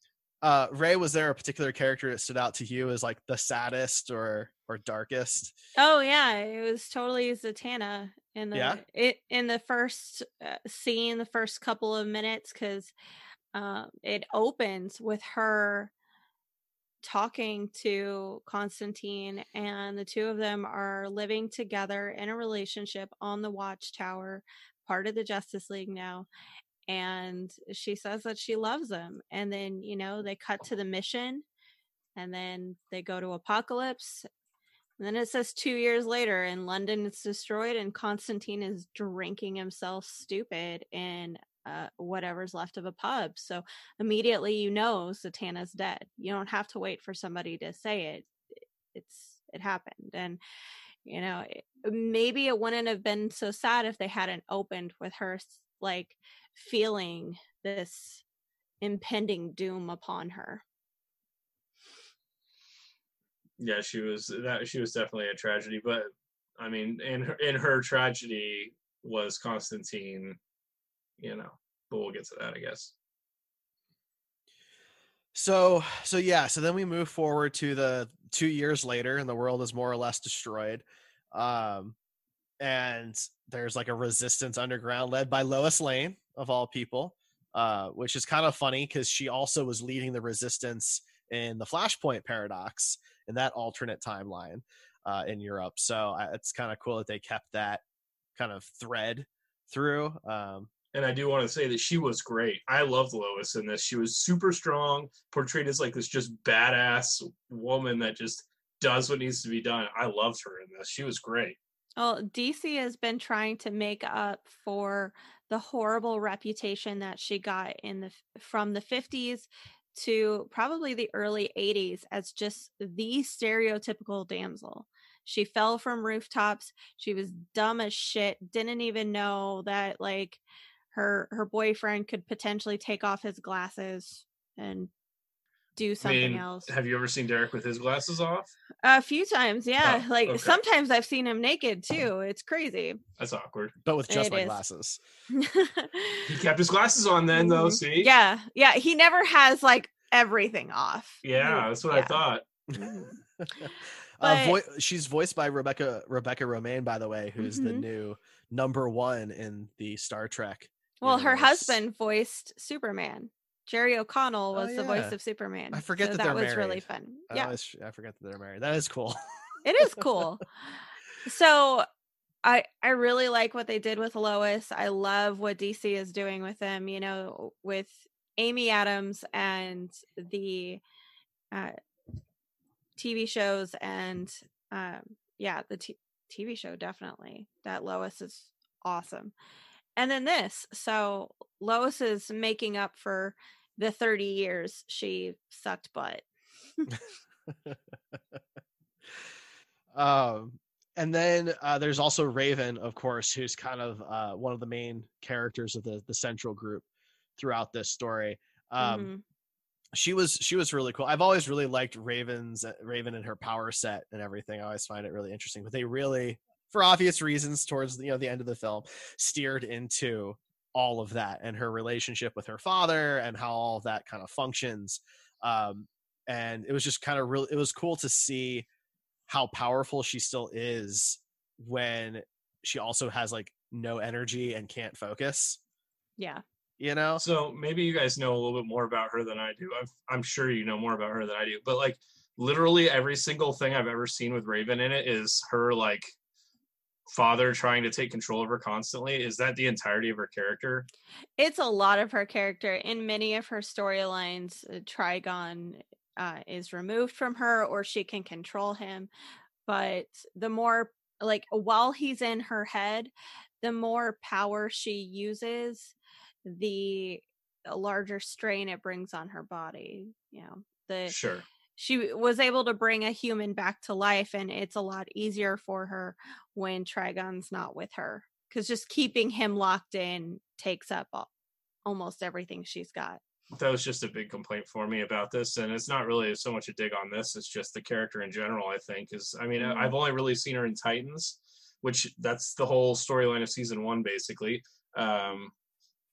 Speaker 2: Uh, Ray, was there a particular character that stood out to you as like the saddest or or darkest?
Speaker 4: Oh yeah, it was totally Zatanna in the
Speaker 2: Yeah?
Speaker 4: it in the first uh, scene, the first couple of minutes, because um, it opens with her talking to Constantine, and the two of them are living together in a relationship on the Watchtower, part of the Justice League now. And she says that she loves him. And then, you know, they cut to the mission, and then they go to Apocalypse. And then it says two years later, and London is destroyed, and Constantine is drinking himself stupid in uh, whatever's left of a pub. So immediately, you know, Zatanna's dead. You don't have to wait for somebody to say it. It's it happened, and you know, it, maybe it wouldn't have been so sad if they hadn't opened with her like feeling this impending doom upon her.
Speaker 3: Yeah, she was that. She was definitely a tragedy, but I mean, in her, in her tragedy was Constantine, you know. But we'll get to that, I guess.
Speaker 2: So, so yeah. So then we move forward to the two years later, and the world is more or less destroyed. Um, and there's like a resistance underground led by Lois Lane, of all people, uh, which is kind of funny because she also was leading the resistance in the Flashpoint paradox in that alternate timeline uh, in Europe. So I, it's kind of cool that they kept that kind of thread through. Um,
Speaker 3: and I do want to say that she was great. I loved Lois in this. She was super strong, portrayed as like this just badass woman that just does what needs to be done. I loved her in this. She was great.
Speaker 4: Well, D C has been trying to make up for the horrible reputation that she got in the from the fifties to probably the early eighties as just the stereotypical damsel. She fell from rooftops. She was dumb as shit. Didn't even know that like her her boyfriend could potentially take off his glasses and do something
Speaker 3: I mean,
Speaker 4: else.
Speaker 3: Have you ever seen Derek with his glasses off?
Speaker 4: A few times, yeah.
Speaker 3: Oh,
Speaker 4: like
Speaker 3: okay.
Speaker 4: sometimes I've seen him naked too. It's crazy.
Speaker 3: That's awkward.
Speaker 2: But with just
Speaker 4: It
Speaker 2: my
Speaker 4: is.
Speaker 2: glasses.
Speaker 3: He kept his glasses on then, though. See?
Speaker 4: Yeah, yeah. He never has like everything off.
Speaker 3: Yeah, that's what
Speaker 4: Yeah.
Speaker 3: I thought.
Speaker 4: Mhm.
Speaker 2: uh,
Speaker 4: But-
Speaker 2: vo- she's voiced by Rebecca Rebecca Romaine, by the way, who's the
Speaker 4: Mhm.
Speaker 2: new number one in the Star Trek.
Speaker 4: Well, her
Speaker 2: universe.
Speaker 4: husband voiced Superman. Jerry O'Connell was
Speaker 2: Oh,
Speaker 4: the
Speaker 2: yeah.
Speaker 4: voice of Superman.
Speaker 2: I forget
Speaker 4: so
Speaker 2: that they're
Speaker 4: was really
Speaker 2: married.
Speaker 4: fun.
Speaker 2: I
Speaker 4: Yeah,
Speaker 2: always, I forget that they're married. That is cool.
Speaker 4: it is cool. So I I really like what they did with Lois. I love what D C is doing with them, you know, with Amy Adams and the uh, T V shows and um, yeah, the t- TV show definitely. That Lois is awesome. And then this. So Lois is making up for the thirty years she sucked butt.
Speaker 2: um, and then uh, there's also Raven, of course, who's kind of uh, one of the main characters of the the central group throughout this story. Um,
Speaker 4: Mhm.
Speaker 2: She was she was really cool. I've always really liked Raven's Raven and her power set and everything. I always find it really interesting. But they really, for obvious reasons, towards the, you know the end of the film, steered into all of that and her relationship with her father and how all of that kind of functions. Um, and it was just kind of real. It was cool to see how powerful she still is when she also has like no energy and can't focus.
Speaker 4: Yeah.
Speaker 2: You know,
Speaker 3: So maybe you guys know a little bit more about her than I do. I'm, I'm sure you know more about her than I do. But like literally every single thing I've ever seen with Raven in it is her like father trying to take control of her constantly. Is that the entirety of her character?
Speaker 4: It's a lot of her character. In many of her storylines, uh, Trigon uh, is removed from her or she can control him. But the more, like, while he's in her head, the more power she uses, the larger strain it brings on her body. You know, the
Speaker 3: Sure.
Speaker 4: she was able to bring a human back to life, and it's a lot easier for her when Trigon's not with her, because just keeping him locked in takes up all, almost everything she's got.
Speaker 3: That was just a big complaint for me about this, and it's not really so much a dig on this. It's just the character in general, I think. Is I mean,
Speaker 4: Mhm.
Speaker 3: I've only really seen her in Titans, which that's the whole storyline of season one, basically. Um,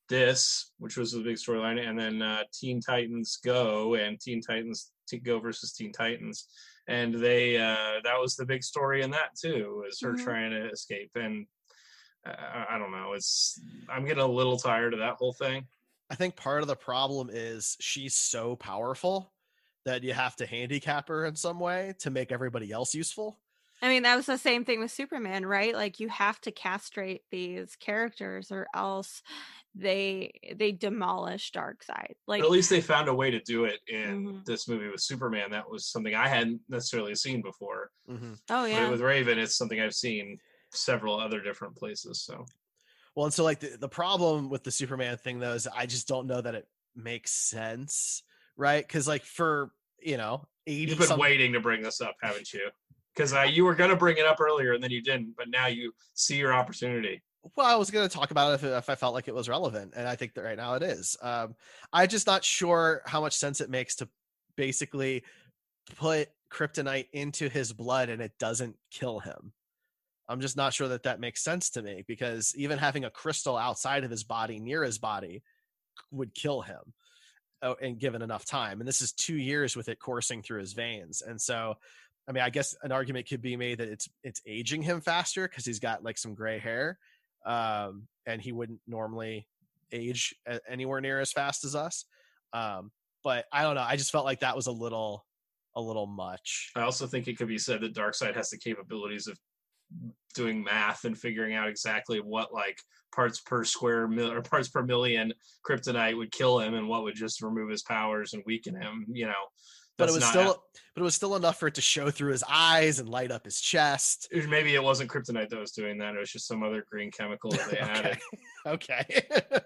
Speaker 3: this, which was the big storyline, and then uh, Teen Titans Go and Teen Titans Go versus Teen Titans, and they uh, that was the big story in that too, is her mm-hmm. trying to escape. And uh, I don't know, it's I'm getting a little tired of that whole thing.
Speaker 2: I think part of the problem is she's so powerful that you have to handicap her in some way to make everybody else useful.
Speaker 4: I mean, that was the same thing with Superman, right? Like, you have to castrate these characters or else they they demolish Darkseid. Like,
Speaker 3: but at least they found a way to do it in
Speaker 4: mm-hmm.
Speaker 3: this movie with Superman. That was something I hadn't necessarily seen before.
Speaker 2: Mm-hmm.
Speaker 4: Oh yeah.
Speaker 3: But with Raven, it's something I've seen several other different places. So,
Speaker 2: well, and so like the, the problem with the Superman thing though is I just don't know that it makes sense, right? Because like for you know, eighty
Speaker 3: you've been
Speaker 2: some...
Speaker 3: waiting to bring this up, haven't you? Because uh, you were going to bring it up earlier and then you didn't, but now you see your opportunity.
Speaker 2: Well, I was going to talk about it if, if I felt like it was relevant, and I think that right now it is. Um, I'm just not sure how much sense it makes to basically put kryptonite into his blood and it doesn't kill him. I'm just not sure that that makes sense to me, because even having a crystal outside of his body, near his body, would kill him. Oh, and given enough time. And this is two years with it coursing through his veins. And so, I mean, I guess an argument could be made that it's it's aging him faster because he's got like some gray hair, um, and he wouldn't normally age a- anywhere near as fast as us. Um, but I don't know. I just felt like that was a little, a little much.
Speaker 3: I also think it could be said that Darkseid has the capabilities of doing math and figuring out exactly what like parts per square mil or parts per million kryptonite would kill him and what would just remove his powers and weaken him. You know.
Speaker 2: But it was still, how... but it was still enough for it to show through his eyes and light up his chest.
Speaker 3: Maybe it wasn't kryptonite that was doing that; it was just some other green chemical that they
Speaker 2: okay.
Speaker 3: added.
Speaker 2: Okay,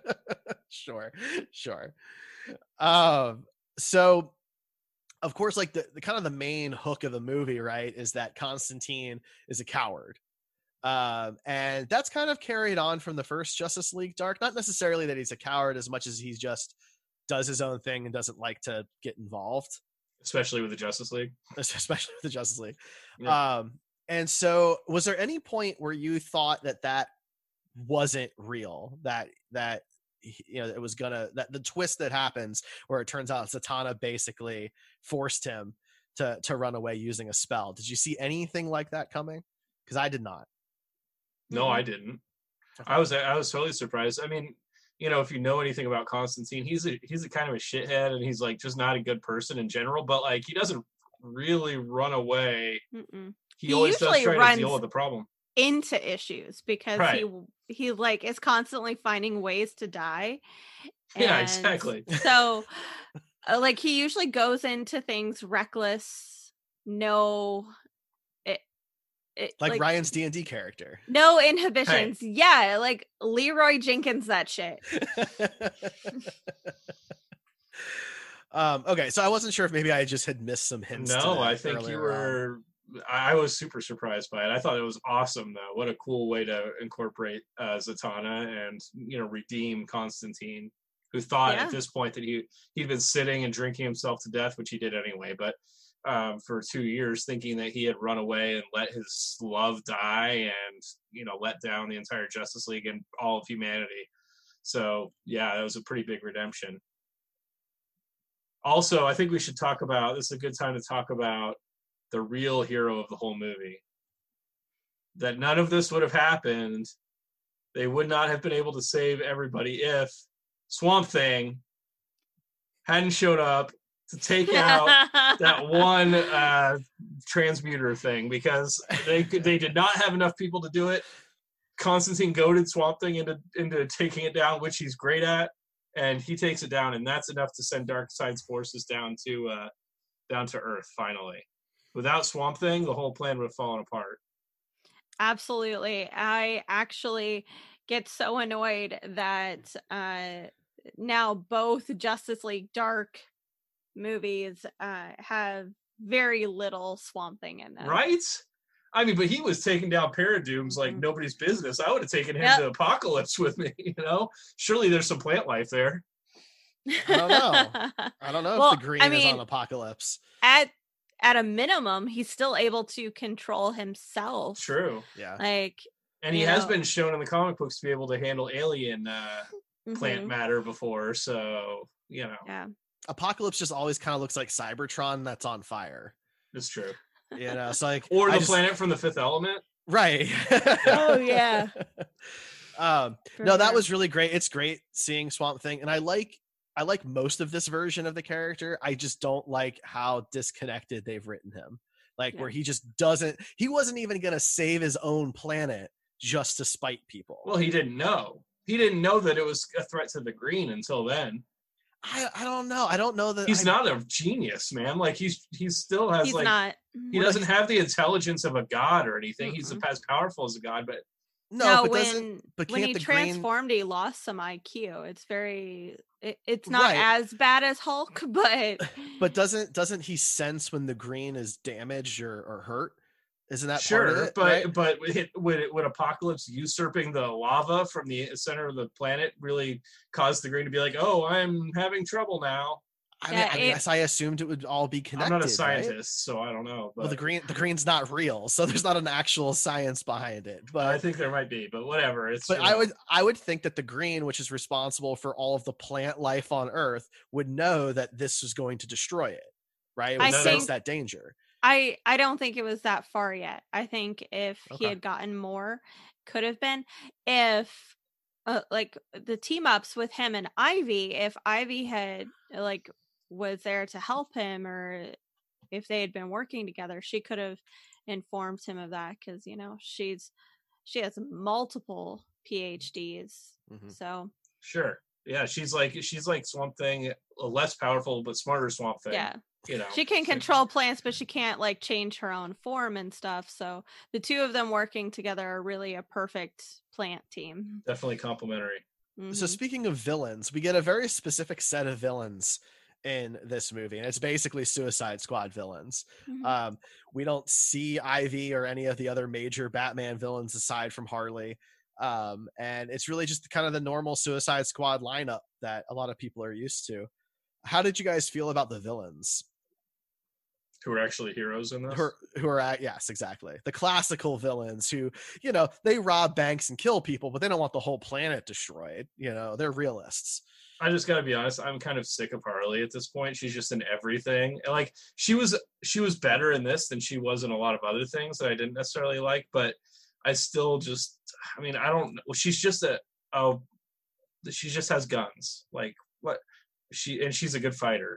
Speaker 2: sure, sure. Um, so, of course, like the, the kind of the main hook of the movie, right, is that Constantine is a coward, um, and that's kind of carried on from the first Justice League Dark. Not necessarily that he's a coward as much as he's just does his own thing and doesn't like to get involved.
Speaker 3: Especially with the Justice League.
Speaker 2: Especially with the Justice League.
Speaker 3: Yeah.
Speaker 2: Um, and so was there any point where you thought that that wasn't real? That, that, you know, it was gonna, that the twist that happens where it turns out Zatanna basically forced him to, to run away using a spell. Did you see anything like that coming? Because I did not.
Speaker 3: No, I didn't. Okay. I was, I was totally surprised. I mean, you know, if you know anything about Constantine, he's a he's a kind of a shithead, and he's like just not a good person in general. But like, he doesn't really run away.
Speaker 4: Mm-mm.
Speaker 3: He,
Speaker 4: he
Speaker 3: always does try
Speaker 4: runs
Speaker 3: to deal with the problem
Speaker 4: into issues because
Speaker 3: right.
Speaker 4: he he like is constantly finding ways to die.
Speaker 3: Yeah, exactly.
Speaker 4: So, like, he usually goes into things reckless, no. It,
Speaker 2: like,
Speaker 4: like
Speaker 2: Ryan's D and D character.
Speaker 4: No inhibitions. Hey. Yeah, like Leroy Jenkins that shit.
Speaker 2: um, okay, so I wasn't sure if maybe I just had missed some hints.
Speaker 3: No, I think you were... On. I was super surprised by it. I thought it was awesome, though. What a cool way to incorporate uh, Zatanna and, you know, redeem Constantine, who thought yeah. at this point that he, he'd been sitting and drinking himself to death, which he did anyway, but... Um, for two years thinking that he had run away and let his love die and, you know, let down the entire Justice League and all of humanity. So, yeah, that was a pretty big redemption. Also, I think we should talk about, this is a good time to talk about the real hero of the whole movie. That none of this would have happened. They would not have been able to save everybody if Swamp Thing hadn't showed up to take out that one uh, transmuter thing, because they they did not have enough people to do it. Constantine goaded Swamp Thing into into taking it down, which he's great at, and he takes it down, and that's enough to send Darkseid's forces down to uh, down to Earth finally. Without Swamp Thing, the whole plan would have fallen apart.
Speaker 4: Absolutely. I actually get so annoyed that uh, now both Justice League Dark movies uh have very little Swamp Thing in them.
Speaker 3: Right? I mean, but he was taking down Paradooms like nobody's business. I would have taken him
Speaker 4: yep.
Speaker 3: to Apocalypse with me, you know? Surely there's some plant life there.
Speaker 2: I don't know. I don't know
Speaker 4: well,
Speaker 2: if the green
Speaker 4: I mean,
Speaker 2: is on Apocalypse.
Speaker 4: At at a minimum, he's still able to control himself.
Speaker 3: True.
Speaker 2: Yeah.
Speaker 4: Like,
Speaker 3: and he has know. been shown in the comic books to be able to handle alien uh plant
Speaker 4: Mhm.
Speaker 3: matter before, so you know,
Speaker 4: Yeah.
Speaker 2: Apocalypse just always kind of looks like Cybertron that's on fire.
Speaker 3: it's true.
Speaker 2: You know, it's like
Speaker 3: Or
Speaker 2: I
Speaker 3: the
Speaker 2: just,
Speaker 3: planet from The Fifth Element.
Speaker 2: right.
Speaker 4: Oh, yeah.
Speaker 2: um,
Speaker 4: For
Speaker 2: no, that
Speaker 4: sure.
Speaker 2: was really great. It's great seeing Swamp Thing, and I like I like most of this version of the character. I just don't like how disconnected they've written him. Like
Speaker 4: Yeah.
Speaker 2: where he just doesn't. He wasn't even gonna save his own planet just to spite people.
Speaker 3: Well, he didn't know. He didn't know that it was a threat to the green until then.
Speaker 2: I I don't know. I don't know that
Speaker 3: He's
Speaker 2: I,
Speaker 3: not a genius, man. Like he's he still has
Speaker 4: He's
Speaker 3: like
Speaker 4: not.
Speaker 3: he
Speaker 2: Well,
Speaker 3: doesn't
Speaker 2: he's-
Speaker 3: have the intelligence of a god or anything. He's
Speaker 4: Mm-mm.
Speaker 3: as powerful as a god, but
Speaker 2: No,
Speaker 4: No,
Speaker 2: but
Speaker 4: when
Speaker 2: doesn't. But
Speaker 4: when
Speaker 2: can't
Speaker 4: he
Speaker 2: the green?
Speaker 4: transformed, he lost some I Q. It's very. It, it's not
Speaker 2: Right.
Speaker 4: as bad as Hulk, but
Speaker 2: But doesn't doesn't he sense when the green is damaged or, or hurt? Isn't that
Speaker 3: sure,
Speaker 2: part of it?
Speaker 3: but
Speaker 2: right?
Speaker 3: but it, would it, would Apocalypse usurping the lava from the center of the planet really cause the green to be like, oh, I'm having trouble now?
Speaker 2: I
Speaker 4: Yeah,
Speaker 2: mean, I
Speaker 4: it-
Speaker 2: guess I assumed it would all be connected.
Speaker 3: I'm not a
Speaker 2: right?
Speaker 3: scientist, so I don't know. But
Speaker 2: Well, the green the green's not real, so there's not an actual science behind it. But
Speaker 3: I think there might be, but whatever. It's
Speaker 2: but
Speaker 3: you
Speaker 2: I
Speaker 3: know.
Speaker 2: would I would think that the green, which is responsible for all of the plant life on Earth, would know that this is going to destroy it, right? It would
Speaker 4: I
Speaker 2: sense
Speaker 3: think-
Speaker 2: that danger.
Speaker 4: I I don't think it was that far yet. I think if he
Speaker 2: Okay.
Speaker 4: had gotten more, could have been if uh, like the team ups with him and Ivy. If Ivy had like was there to help him, or if they had been working together, she could have informed him of that because you know she's she has multiple P H Ds.
Speaker 2: Mhm.
Speaker 4: So
Speaker 3: Sure. Yeah, she's like she's like Swamp Thing, a less powerful but smarter Swamp Thing.
Speaker 4: yeah.
Speaker 3: You know.
Speaker 4: She can
Speaker 3: so-
Speaker 4: control plants, but she can't like change her own form and stuff. So the two of them working together are really a perfect plant team.
Speaker 3: Definitely complimentary.
Speaker 2: So
Speaker 4: Mhm.
Speaker 2: speaking of villains, we get a very specific set of villains in this movie, and it's basically Suicide Squad villains.
Speaker 4: Mhm.
Speaker 2: Um, we don't see Ivy or any of the other major Batman villains aside from Harley. Um, and it's really just kind of the normal Suicide Squad lineup that a lot of people are used to. How did you guys feel about the villains?
Speaker 3: Who are actually heroes in this?
Speaker 2: Who are, who are at, yes, exactly. The classical villains who, you know, they rob banks and kill people, but they don't want the whole planet destroyed. You know, they're realists.
Speaker 3: I just gotta be honest, I'm kind of sick of Harley at this point. She's just in everything. And, like she was she was better in this than she was in a lot of other things that I didn't necessarily like, but I still just I mean, I don't know. She's just a oh she just has guns. Like what she and she's a good fighter.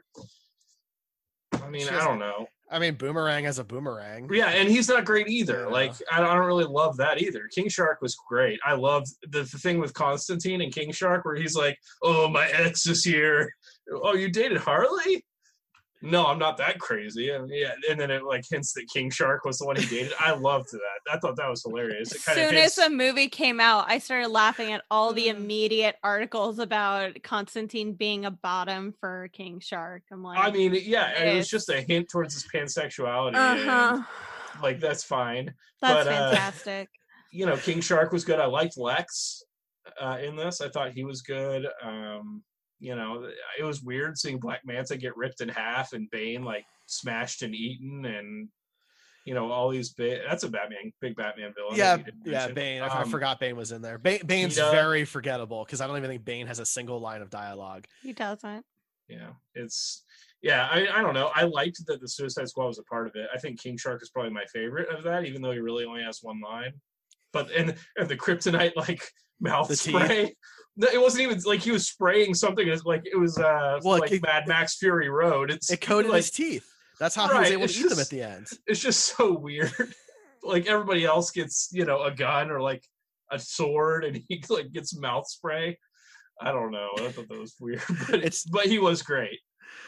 Speaker 3: I mean,
Speaker 2: She
Speaker 3: I
Speaker 2: has-
Speaker 3: don't know.
Speaker 2: I mean, Boomerang has a boomerang.
Speaker 3: Yeah, and he's not great either.
Speaker 2: Yeah.
Speaker 3: Like I don't, I don't really love that either. King Shark was great. I loved the, the thing with Constantine and King Shark where he's like, "Oh, my ex is here. Oh, you dated Harley? No, I'm not that crazy." And yeah, and then it like hints that King Shark was the one he dated. I loved that. I thought that was hilarious. It
Speaker 4: As
Speaker 3: kind of
Speaker 4: soon as
Speaker 3: hints,
Speaker 4: the movie came out, I started laughing at all the
Speaker 3: Mm.
Speaker 4: immediate articles about Constantine being a bottom for King Shark. I'm like,
Speaker 3: I mean, yeah, it was
Speaker 4: Yes.
Speaker 3: just a hint towards his pansexuality.
Speaker 4: uh huh,
Speaker 3: And, like that's fine.
Speaker 4: that's
Speaker 3: but, uh,
Speaker 4: fantastic.
Speaker 3: You know, King Shark was good. I liked Lex uh, in this. I thought he was good. Um, you know, it was weird seeing Black Manta get ripped in half and Bane like smashed and eaten, and you know all these big. That's a Batman, big Batman villain. that
Speaker 2: Yeah,
Speaker 3: we didn't
Speaker 2: yeah,
Speaker 3: mention.
Speaker 2: Bane. I, I
Speaker 3: Um,
Speaker 2: forgot Bane was in there. Bane, Bane's
Speaker 3: Cheetah.
Speaker 2: very forgettable because I don't even think Bane has a single line of dialogue.
Speaker 4: He doesn't.
Speaker 3: Yeah, it's yeah. I I don't know. I liked that the Suicide Squad was a part of it. I think King Shark is probably my favorite of that, even though he really only has one line. But and and the kryptonite like mouth
Speaker 2: The teeth.
Speaker 3: spray. No, it wasn't even like he was spraying something. It's like it was uh
Speaker 2: Well,
Speaker 3: like
Speaker 2: it-
Speaker 3: Mad Max Fury Road. It's
Speaker 2: It coated
Speaker 3: like,
Speaker 2: his teeth. That's how he was
Speaker 3: Right,
Speaker 2: able to
Speaker 3: it's
Speaker 2: eat them at
Speaker 3: just-
Speaker 2: the end.
Speaker 3: it's just so weird. Like everybody else gets, you know, a gun or like a sword, and he like gets mouth spray. I don't know. I thought that was weird, but
Speaker 2: It's-
Speaker 3: it's but he was great.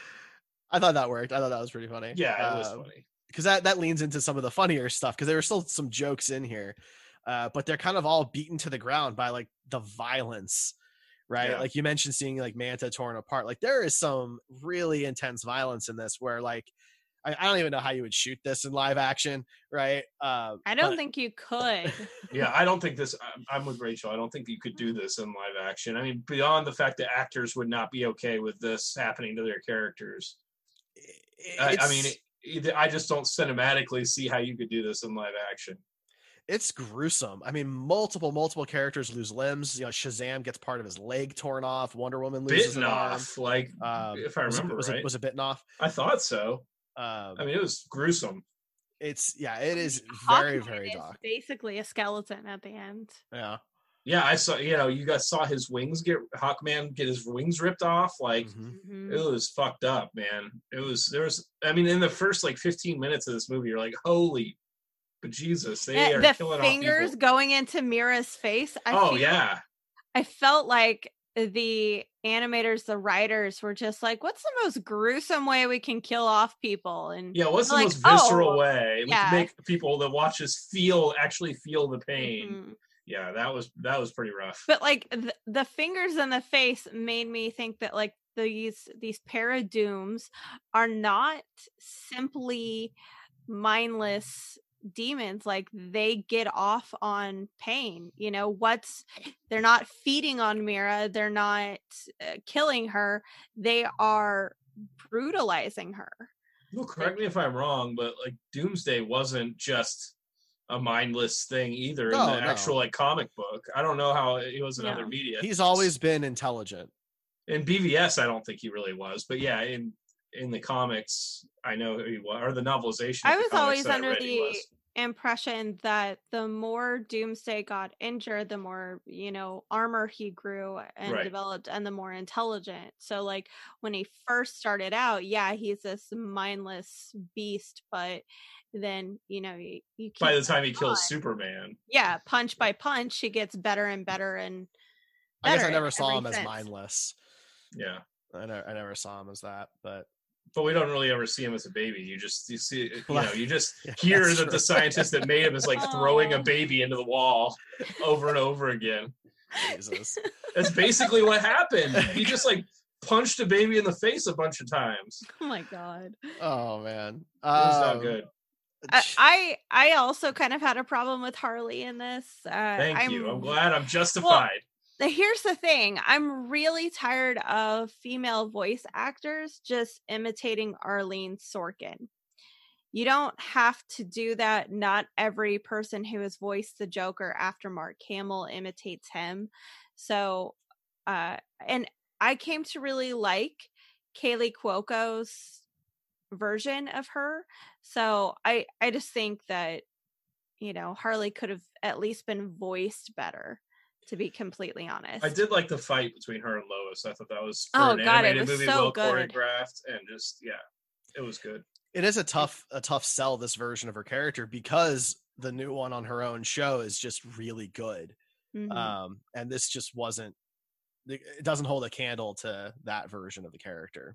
Speaker 2: I thought that worked. I thought that was pretty funny.
Speaker 3: Yeah, it was
Speaker 2: Um,
Speaker 3: funny.
Speaker 2: because that that leans into some of the funnier stuff because there were still some jokes in here, uh, but they're kind of all beaten to the ground by like the violence, right?
Speaker 3: Yeah.
Speaker 2: Like you mentioned, seeing like Manta torn apart. Like there is some really intense violence in this where like I, I don't even know how you would shoot this in live action, right? Uh,
Speaker 4: I don't
Speaker 2: but-
Speaker 4: think you could.
Speaker 3: Yeah, I don't think this. I'm, I'm with Rachel. I don't think you could do this in live action. I mean, beyond the fact that actors would not be okay with this happening to their characters. I, I mean,
Speaker 2: it's-
Speaker 3: it, I just don't cinematically see how you could do this in live action.
Speaker 2: It's gruesome. I mean, multiple, multiple characters lose limbs. You know, Shazam gets part of his leg torn off. Wonder Woman loses
Speaker 3: Bitten
Speaker 2: an arm.
Speaker 3: off, like
Speaker 2: Um,
Speaker 3: if I
Speaker 2: was it-
Speaker 3: remember
Speaker 2: was
Speaker 3: right.
Speaker 2: it was it bitten off?
Speaker 3: I thought so.
Speaker 2: Um,
Speaker 3: I mean, it was gruesome.
Speaker 2: it's yeah, it is very,
Speaker 4: Hawkman
Speaker 2: very
Speaker 4: is
Speaker 2: dark.
Speaker 4: basically a skeleton at the end.
Speaker 2: Yeah.
Speaker 3: Yeah, I saw. You know, you guys saw his wings get Hawkman get his wings ripped off. Like
Speaker 2: Mhm.
Speaker 4: Mhm.
Speaker 3: it was fucked up, man. It was there was. I mean, in the first like fifteen minutes of this movie, you're like, holy, but Jesus, they
Speaker 4: Eh,
Speaker 3: are
Speaker 4: the
Speaker 3: killing
Speaker 4: fingers
Speaker 3: off people.
Speaker 4: going into Mira's face. I
Speaker 3: Oh
Speaker 4: feel-
Speaker 3: yeah,
Speaker 4: I felt like the animators, the writers were just like, what's the most gruesome way we can kill off people? And
Speaker 3: yeah. What's the
Speaker 4: like,
Speaker 3: most visceral
Speaker 4: oh,
Speaker 3: way we
Speaker 4: yeah.
Speaker 3: can make people that watch this feel actually feel the pain?
Speaker 4: Mhm.
Speaker 3: Yeah, that was that was pretty rough.
Speaker 4: But like the, the fingers in the face made me think that like these these paradooms are not simply mindless demons. Like they get off on pain. You know, what's they're not feeding on Mira, they're not uh, killing her, they are brutalizing her.
Speaker 3: Well, correct me if I'm wrong, but like Doomsday wasn't just a mindless thing either
Speaker 2: No,
Speaker 3: in the
Speaker 2: no.
Speaker 3: actual like comic book. I don't know how it was in
Speaker 4: No.
Speaker 3: other media.
Speaker 2: He's always been intelligent.
Speaker 3: in B V S. I don't think he really was, but yeah, in in the comics, I know who he was, or the novelization. of
Speaker 4: I
Speaker 3: the
Speaker 4: was
Speaker 3: comics
Speaker 4: always
Speaker 3: that I
Speaker 4: under
Speaker 3: read, he
Speaker 4: the
Speaker 3: was.
Speaker 4: impression that the more Doomsday got injured, the more, you know, armor he grew and
Speaker 3: Right.
Speaker 4: developed, and the more intelligent. So like when he first started out, yeah, he's this mindless beast, but then, you know, you, you keep
Speaker 3: By the time he
Speaker 4: on.
Speaker 3: kills Superman,
Speaker 4: Yeah, punch by punch, he gets better and better and
Speaker 2: I guess
Speaker 4: better
Speaker 2: I
Speaker 4: in
Speaker 2: never saw
Speaker 4: every
Speaker 2: him as
Speaker 4: sense.
Speaker 2: mindless.
Speaker 3: yeah.
Speaker 2: I never, I never saw him as that, but
Speaker 3: But we don't really ever see him as a baby. You just you see, you
Speaker 2: Well,
Speaker 3: know, you just
Speaker 2: yeah,
Speaker 3: hear
Speaker 2: that's
Speaker 3: that
Speaker 2: true.
Speaker 3: the scientist that made him is like throwing a
Speaker 4: Aw.
Speaker 3: baby into the wall over and over again.
Speaker 2: Jesus.
Speaker 3: That's basically what happened. He just like punched a baby in the face a bunch of times.
Speaker 4: Oh my god.
Speaker 2: Oh man,
Speaker 3: It was not
Speaker 2: Um,
Speaker 3: good.
Speaker 4: I, I I also kind of had a problem with Harley in this. Uh,
Speaker 3: Thank
Speaker 4: I'm,
Speaker 3: you. I'm glad I'm justified.
Speaker 4: Here's the thing. I'm really tired of female voice actors just imitating Arlene Sorkin. You don't have to do that. Not every person who has voiced the Joker after Mark Hamill imitates him. So, uh, and I came to really like Kaylee Cuoco's version of her. So I, I just think that, you know, Harley could have at least been voiced better, to be completely honest.
Speaker 3: I did like the fight between her and Lois. I thought that was for
Speaker 4: Oh,
Speaker 3: an
Speaker 4: God, it
Speaker 3: animated
Speaker 4: was
Speaker 3: movie
Speaker 4: so
Speaker 3: well
Speaker 4: good.
Speaker 3: choreographed and just yeah, it was good.
Speaker 2: it is a tough, a tough sell, this version of her character, because the new one on her own show is just really good.
Speaker 4: Mhm.
Speaker 2: Um, and this just wasn't. It doesn't hold a candle to that version of the character.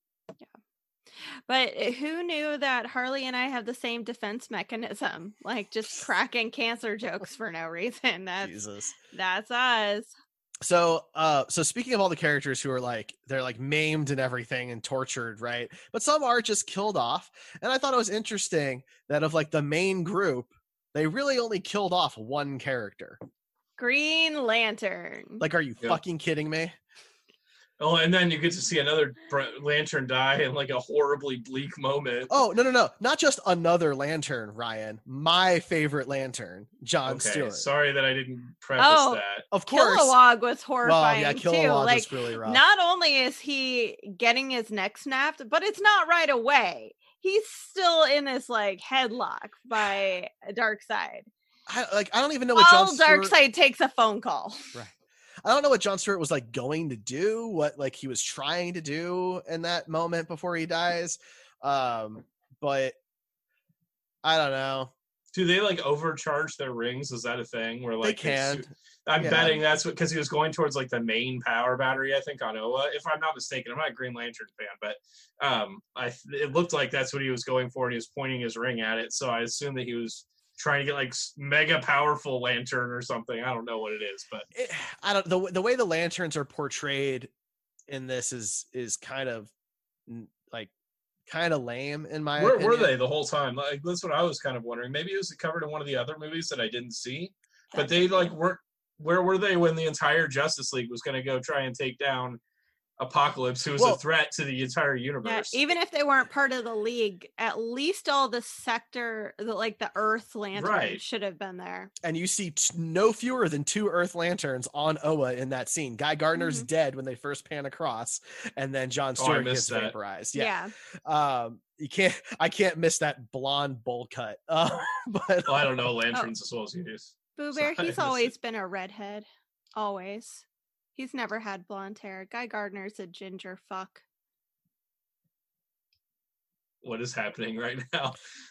Speaker 4: But who knew that Harley and I have the same defense mechanism? Like just cracking cancer jokes for no reason. That's
Speaker 2: Jesus.
Speaker 4: that's us.
Speaker 2: So, uh, so speaking of all the characters who are like, they're like maimed and everything and tortured, right? But some are just killed off. And I thought it was interesting that of like the main group, they really only killed off one character.
Speaker 4: Green Lantern.
Speaker 2: Like, are you
Speaker 3: Yeah.
Speaker 2: fucking kidding me?
Speaker 3: Oh, and then you get to see another Br- Lantern die in like a horribly bleak moment.
Speaker 2: Oh, no, no, no. Not just another Lantern, Ryan. My favorite Lantern, John
Speaker 3: Okay,
Speaker 2: Stewart.
Speaker 3: sorry that I didn't preface
Speaker 4: Oh,
Speaker 3: that.
Speaker 2: Of course.
Speaker 4: Kilowog was
Speaker 2: Well,
Speaker 4: horrifying
Speaker 2: yeah,
Speaker 4: too.
Speaker 2: Kilowog
Speaker 4: Like
Speaker 2: was really rough.
Speaker 4: not only is he getting his neck snapped, but it's not right away. He's still in this like headlock by Darkseid.
Speaker 2: I, like, I don't even know what
Speaker 4: While
Speaker 2: John Stewart...
Speaker 4: Darkseid takes a phone call.
Speaker 2: Right. I don't know what John Stewart was like going to do, what like he was trying to do in that moment before he dies. Um, but I don't know.
Speaker 3: Do they like overcharge their rings? Is that a thing where like
Speaker 2: They can.
Speaker 3: it's- I'm
Speaker 2: Yeah.
Speaker 3: betting that's what, because he was going towards like the main power battery, I think, on Oa. If I'm not mistaken, I'm not a Green Lantern fan, but um, I it looked like that's what he was going for, and he was pointing his ring at it. So I assume that he was trying to get like s- mega powerful lantern or something. I don't know what it is, but
Speaker 2: It, I don't the the way the lanterns are portrayed in this is is kind of mm, like kind of lame in my
Speaker 3: where
Speaker 2: opinion.
Speaker 3: were they the whole time? Like that's what I was kind of wondering. Maybe it was covered in one of the other movies that I didn't see, but they like weren't. Where were they when the entire Justice League was going to go try and take down Apocalypse, who was
Speaker 2: Well-
Speaker 3: a threat to the entire
Speaker 4: Yeah,
Speaker 3: universe.
Speaker 4: even if they weren't part of the League, at least all the sector, the, like the Earth Lantern,
Speaker 3: Right.
Speaker 4: should have been there.
Speaker 2: And you see t- no fewer than two Earth Lanterns on Oa in that scene. Guy Gardner's
Speaker 4: Mhm.
Speaker 2: dead when they first pan across, and then John
Speaker 3: Oh, I
Speaker 2: Stewart gets
Speaker 3: missed that.
Speaker 2: vaporized.
Speaker 4: Yeah.
Speaker 2: Yeah. Um, you can't. I can't miss that blonde bowl cut. Uh, but
Speaker 3: well, I don't know lanterns as well as you do.
Speaker 4: Boo
Speaker 3: So
Speaker 4: Bear,
Speaker 3: I
Speaker 4: he's
Speaker 3: missed
Speaker 4: always
Speaker 3: it.
Speaker 4: been a redhead. Always. He's never had blonde hair. Guy Gardner's a ginger fuck.
Speaker 3: What is happening right now?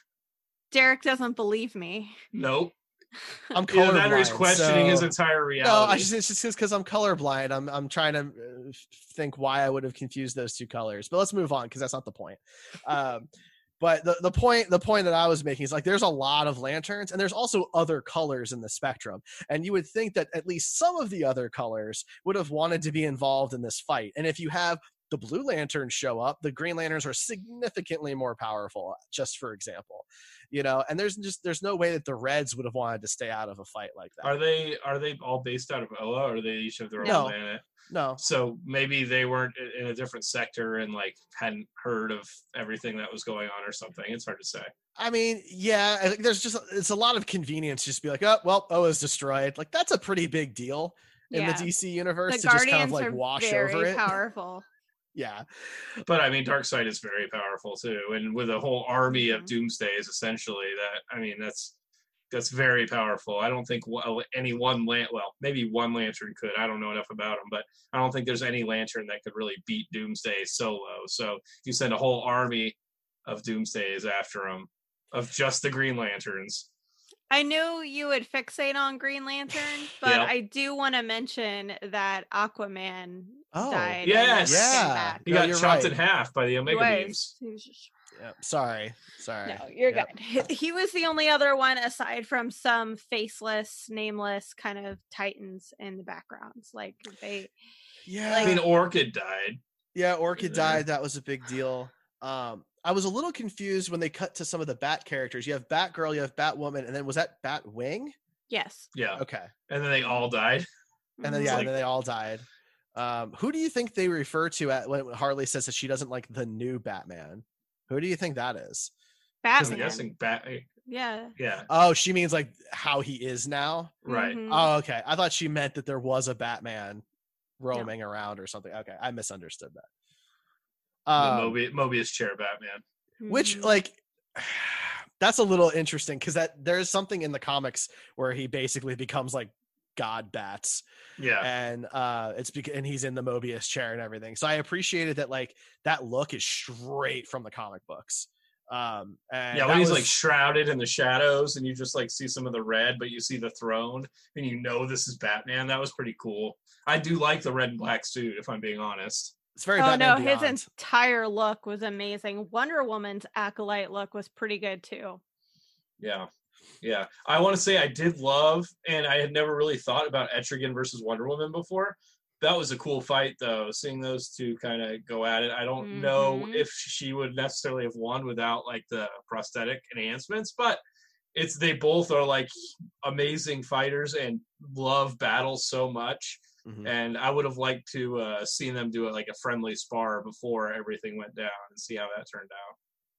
Speaker 4: Derek doesn't believe me.
Speaker 3: Nope.
Speaker 2: I'm
Speaker 3: Either
Speaker 2: colorblind.
Speaker 3: that or he's questioning
Speaker 2: so-
Speaker 3: his entire
Speaker 2: No,
Speaker 3: reality.
Speaker 2: I just, it's just because I'm colorblind. I'm I'm trying to uh, think why I would have confused those two colors. But let's move on because that's not the point. Um, but the, the point the point that I was making is like there's a lot of lanterns and there's also other colors in the spectrum. And you would think that at least some of the other colors would have wanted to be involved in this fight. And if you have the Blue Lanterns show up, the Green Lanterns are significantly more powerful, just for example. You know, and there's just there's no way that the Reds would have wanted to stay out of a fight like that.
Speaker 3: Are they are they all based out of Oa, or they each have their own
Speaker 2: No.
Speaker 3: planet?
Speaker 2: No.
Speaker 3: So maybe they weren't i- in a different sector and like hadn't heard of everything that was going on or something. It's hard to say.
Speaker 2: I mean, yeah, I think there's just it's a lot of convenience just be like, oh, well, Oa's destroyed. Like that's a pretty big deal in
Speaker 4: Yeah.
Speaker 2: the D C universe
Speaker 4: The
Speaker 2: to just
Speaker 4: Guardians
Speaker 2: kind of like
Speaker 4: are
Speaker 2: wash
Speaker 4: very
Speaker 2: over it.
Speaker 4: powerful.
Speaker 2: Yeah.
Speaker 3: But I mean, Darkseid is very powerful too, and with a whole army of
Speaker 4: Mhm.
Speaker 3: Doomsdays, essentially, that I mean, that's that's very powerful. I don't think wa- any one lan well, maybe one lantern could. I don't know enough about them, but I don't think there's any lantern that could really beat Doomsday solo. So you send a whole army of Doomsdays after him, of just the Green Lanterns.
Speaker 4: I knew you would fixate on Green Lantern, but
Speaker 3: Yeah.
Speaker 4: I do want to mention that Aquaman
Speaker 2: Oh,
Speaker 4: died. and
Speaker 3: yes.
Speaker 4: never came
Speaker 2: Yeah.
Speaker 4: back.
Speaker 3: He
Speaker 2: No,
Speaker 3: got
Speaker 2: you're
Speaker 3: chopped
Speaker 2: right.
Speaker 3: in half by the
Speaker 4: He
Speaker 3: Omega
Speaker 4: was-
Speaker 3: beams.
Speaker 4: he was just-
Speaker 2: Yeah. Sorry. Sorry.
Speaker 4: No, you're
Speaker 2: Yep.
Speaker 4: good. He, he was the only other one aside from some faceless, nameless kind of titans in the backgrounds. Like they,
Speaker 2: Yeah.
Speaker 3: I mean, Orchid died.
Speaker 2: Yeah, Orchid
Speaker 3: there.
Speaker 2: died. That was a big deal. Um, I was a little confused when they cut to some of the Bat characters. You have Batgirl, you have Batwoman, and then was that Batwing?
Speaker 4: yes.
Speaker 3: Yeah,
Speaker 2: Okay.
Speaker 3: and then they all died.
Speaker 2: And then
Speaker 4: Mhm.
Speaker 2: yeah,
Speaker 3: like-
Speaker 2: and then they all died. Um, who do you think they refer to at when Harley says that she doesn't like the new Batman? Who do you think that is?
Speaker 3: I'm
Speaker 4: Batman.
Speaker 3: guessing Bat.
Speaker 4: Yeah.
Speaker 3: Yeah,
Speaker 2: Oh, she means like how he is now.
Speaker 3: right.
Speaker 4: Mhm.
Speaker 2: Oh, okay. I thought she meant that there was a Batman roaming around or something. Okay, I misunderstood that.
Speaker 3: The
Speaker 2: Um,
Speaker 3: Mobius, Mobius chair Batman.
Speaker 2: which
Speaker 4: Mhm.
Speaker 2: like that's a little interesting because that there's something in the comics where he basically becomes like God Bats,
Speaker 3: Yeah,
Speaker 2: and uh it's because and he's in the Mobius chair and everything. So I appreciated that like that look is straight from the comic books. Um, and
Speaker 3: yeah.
Speaker 2: that
Speaker 3: When he's
Speaker 2: was-
Speaker 3: like shrouded in the shadows, and you just like see some of the red, but you see the throne, and you know this is Batman. That was pretty cool. I do like the red and black suit, if I'm being honest.
Speaker 2: it's very
Speaker 4: Oh
Speaker 2: Batman
Speaker 4: no, his
Speaker 2: Beyond.
Speaker 4: entire look was amazing. Wonder Woman's acolyte look was pretty good too.
Speaker 3: Yeah, yeah. I want to say I did love, and I had never really thought about Etrigan versus Wonder Woman before. That was a cool fight, though. Seeing those two kind of go at it. I don't know
Speaker 4: Mhm.
Speaker 3: if she would necessarily have won without like the prosthetic enhancements, but it's they both are like amazing fighters and love battles so much.
Speaker 2: Mhm.
Speaker 3: And I would have liked to uh, seen them do it like a friendly spar before everything went down and see how that turned out.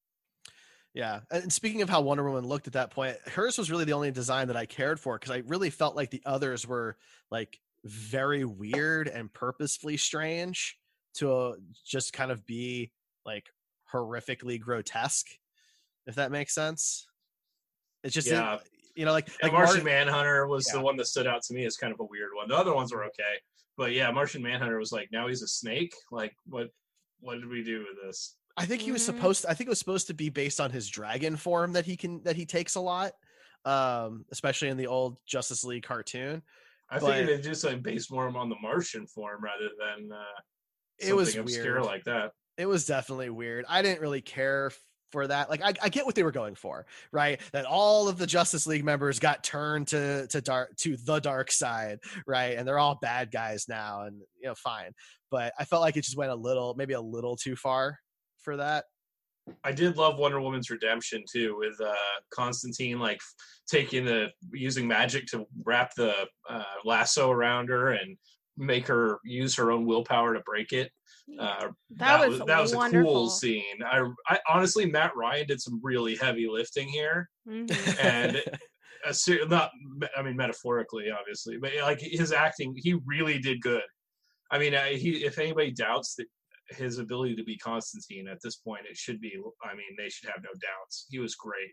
Speaker 2: Yeah. And speaking of how Wonder Woman looked at that point, hers was really the only design that I cared for because I really felt like the others were like very weird and purposefully strange to uh, just kind of be like horrifically grotesque, if that makes sense. It's just,
Speaker 3: Yeah.
Speaker 2: you know, like,
Speaker 3: And
Speaker 2: like
Speaker 3: Martian
Speaker 2: Mar-
Speaker 3: Manhunter was
Speaker 2: Yeah.
Speaker 3: the one that stood out to me as kind of a weird one. The other ones were okay, but yeah, Martian Manhunter was like, now he's a snake. Like, what? What did we do with this?
Speaker 2: I think he was
Speaker 4: Mhm.
Speaker 2: supposed to, I think it was supposed to be based on his dragon form that he can, that he takes a lot, um, especially in the old Justice League cartoon.
Speaker 3: I
Speaker 2: But-
Speaker 3: think they just like based more on the Martian form rather than uh,
Speaker 2: It was
Speaker 3: something obscure
Speaker 2: weird.
Speaker 3: like that.
Speaker 2: It was definitely weird. I didn't really care for that. Like, I, I get what they were going for, right? That all of the Justice League members got turned to to dark to the dark side, right? And they're all bad guys now, and you know, fine. But I felt like it just went a little, maybe a little too far for that.
Speaker 3: I did love Wonder Woman's redemption too, with uh, Constantine like taking the using magic to wrap the uh, lasso around her and make her use her own willpower to break it. Uh,
Speaker 4: that,
Speaker 3: that
Speaker 4: was
Speaker 3: was that was
Speaker 4: wonderful.
Speaker 3: a cool scene. I, I honestly, Matt Ryan did some really heavy lifting here,
Speaker 4: Mhm.
Speaker 3: and a, ser- not I mean metaphorically, obviously, but like his acting, he really did good. I mean, uh, he if anybody doubts that his ability to be Constantine at this point, it should be. I mean, they should have no doubts. He was great.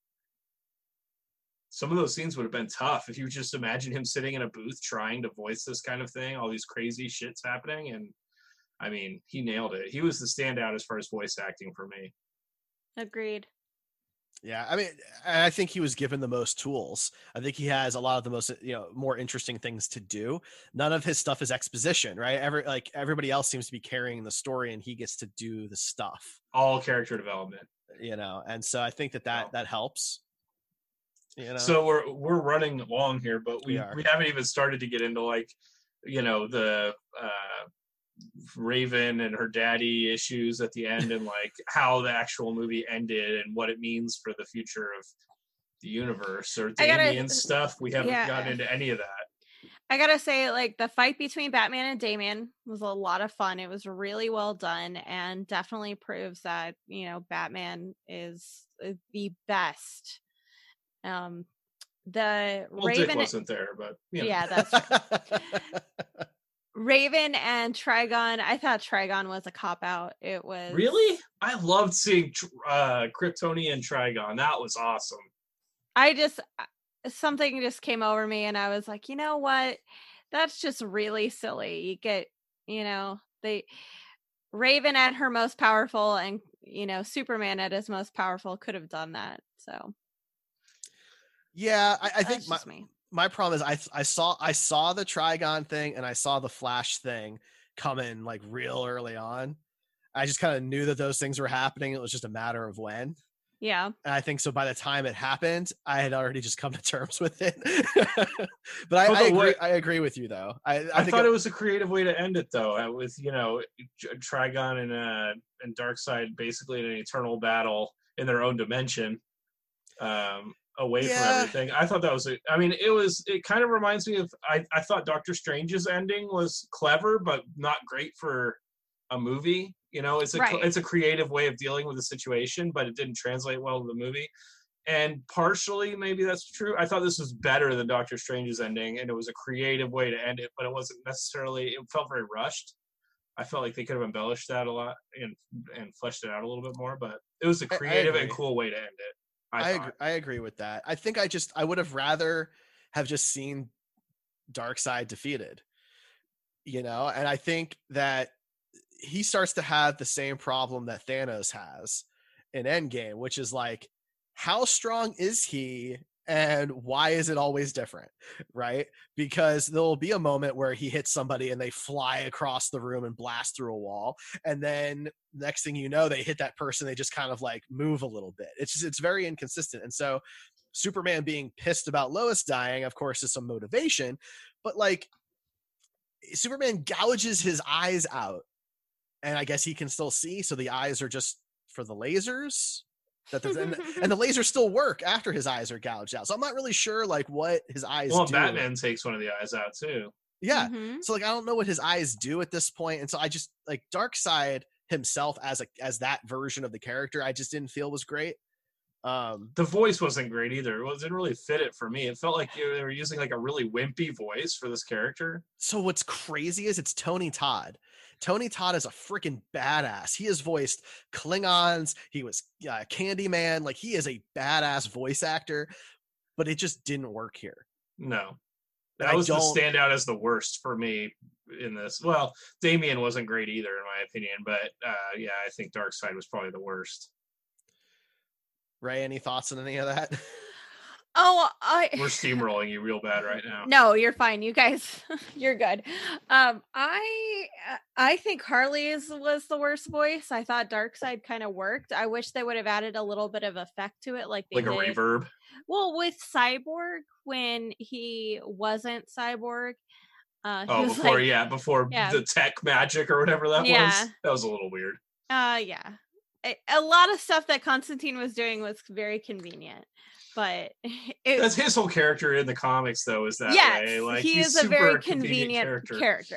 Speaker 3: Some of those scenes would have been tough if you just imagine him sitting in a booth trying to voice this kind of thing, all these crazy shits happening. And I mean, he nailed it. He was the standout as far as voice acting for me.
Speaker 4: Agreed.
Speaker 2: Yeah, I mean, I think he was given the most tools. I think he has a lot of the most, you know, more interesting things to do. None of his stuff is exposition, right? Every like everybody else seems to be carrying the story, and he gets to do the stuff.
Speaker 3: All character development,
Speaker 2: you know, and so I think that that
Speaker 3: wow.
Speaker 2: that helps. You know,
Speaker 3: so we're we're running along here, but we
Speaker 2: We are.
Speaker 3: we haven't even started to get into like, you know, the uh, Raven and her daddy issues at the end, and like how the actual movie ended and what it means for the future of the universe, or
Speaker 4: I gotta-
Speaker 3: Damian stuff. We haven't
Speaker 4: yeah.
Speaker 3: gotten into any of that.
Speaker 4: I gotta say, like, the fight between Batman and Damian was a lot of fun. It was really well done, and definitely proves that, you know, Batman is uh, the best. Um, the
Speaker 3: Well,
Speaker 4: Raven,
Speaker 3: Dick wasn't there, but you know.
Speaker 4: yeah, that's true. Raven and Trigon. I thought Trigon was a cop out. It was
Speaker 3: Really, I loved seeing uh, Kryptonian Trigon. That was awesome.
Speaker 4: I just something just came over me, and I was like, you know what? That's just really silly. You get, you know, they Raven at her most powerful, and you know, Superman at his most powerful could have done that. So,
Speaker 2: yeah, I, I think
Speaker 4: that's
Speaker 2: my
Speaker 4: just me.
Speaker 2: my problem is I I saw I saw the Trigon thing and I saw the Flash thing coming like real early on. I just kind of knew that those things were happening. It was just a matter of when.
Speaker 4: Yeah.
Speaker 2: And I think so by the time it happened, I had already just come to terms with it. But I,
Speaker 3: Well,
Speaker 2: I
Speaker 3: the
Speaker 2: agree.
Speaker 3: way-
Speaker 2: I agree with you though. I, I,
Speaker 3: I,
Speaker 2: think
Speaker 3: thought
Speaker 2: it,
Speaker 3: it was a creative way to end it, though, uh, with you know J- Trigon and uh, and Darkseid basically in an eternal battle in their own dimension, um, away
Speaker 2: Yeah.
Speaker 3: from everything. I thought that was. A, I mean, it was. It kind of reminds me of. I I thought Doctor Strange's ending was clever, but not great for a movie. You know, it's a
Speaker 4: Right.
Speaker 3: it's a creative way of dealing with the situation, but it didn't translate well to the movie. And partially, maybe that's true. I thought this was better than Doctor Strange's ending, and it was a creative way to end it, but it wasn't necessarily. It felt very rushed. I felt like they could have embellished that a lot and and fleshed it out a little bit more, but it was a
Speaker 2: I- I
Speaker 3: creative and
Speaker 2: agree.
Speaker 3: cool way to end it. I,
Speaker 2: I
Speaker 3: thought.
Speaker 2: agree, I agree with that. I think I just I would have rather have just seen Darkseid defeated. You know, and I think that he starts to have the same problem that Thanos has in Endgame, which is like, how strong is he and why is it always different? Right? Because there'll be a moment where he hits somebody and they fly across the room and blast through a wall. And then next thing you know, they hit that person, they just kind of like move a little bit. It's just, it's very inconsistent. And so Superman being pissed about Lois dying, of course, is some motivation, but like Superman gouges his eyes out. And I guess he can still see, so the eyes are just for the lasers. That and, and the lasers still work after his eyes are gouged out. So I'm not really sure like what his eyes
Speaker 3: Well,
Speaker 2: do.
Speaker 3: Batman takes one of the eyes out too.
Speaker 2: Yeah.
Speaker 4: Mhm.
Speaker 2: So like I don't know what his eyes do at this point. And so I just like Darkseid himself as a as that version of the character, I just didn't feel was great. Um
Speaker 3: The voice wasn't great either. It didn't really fit it for me. It felt like they were using like a really wimpy voice for this character.
Speaker 2: So what's crazy is it's Tony Todd. Tony Todd is a freaking badass. He has voiced Klingons. He was uh, Candyman. Like he is a badass voice actor, but it just didn't work here.
Speaker 3: No.
Speaker 2: And
Speaker 3: That
Speaker 2: I
Speaker 3: was the
Speaker 2: don't-
Speaker 3: standout as the worst for me in this. Well, Damian wasn't great either, in my opinion, but uh, yeah, I think Darkseid was probably the worst.
Speaker 2: Ray, any thoughts on any of that?
Speaker 4: Oh, I
Speaker 3: We're steamrolling you real bad right now.
Speaker 4: No, you're fine. You guys, you're good. Um, I I think Harley's was the worst voice. I thought Darkseid kind of worked. I wish they would have added a little bit of effect to it, like they
Speaker 3: Like a
Speaker 4: did.
Speaker 3: reverb.
Speaker 4: Well, with Cyborg when he wasn't Cyborg. Uh, he
Speaker 3: Oh,
Speaker 4: was
Speaker 3: before
Speaker 4: like,
Speaker 3: yeah, before
Speaker 4: yeah.
Speaker 3: the tech magic or whatever that
Speaker 4: Yeah.
Speaker 3: was. That was a little weird.
Speaker 4: Uh, yeah. a, a lot of stuff that Constantine was doing was very convenient, but it,
Speaker 3: That's his whole character in the comics, though, is that
Speaker 4: yes,
Speaker 3: way. Like,
Speaker 4: he
Speaker 3: he's
Speaker 4: is a
Speaker 3: super
Speaker 4: very
Speaker 3: convenient,
Speaker 4: convenient
Speaker 3: character.
Speaker 4: character.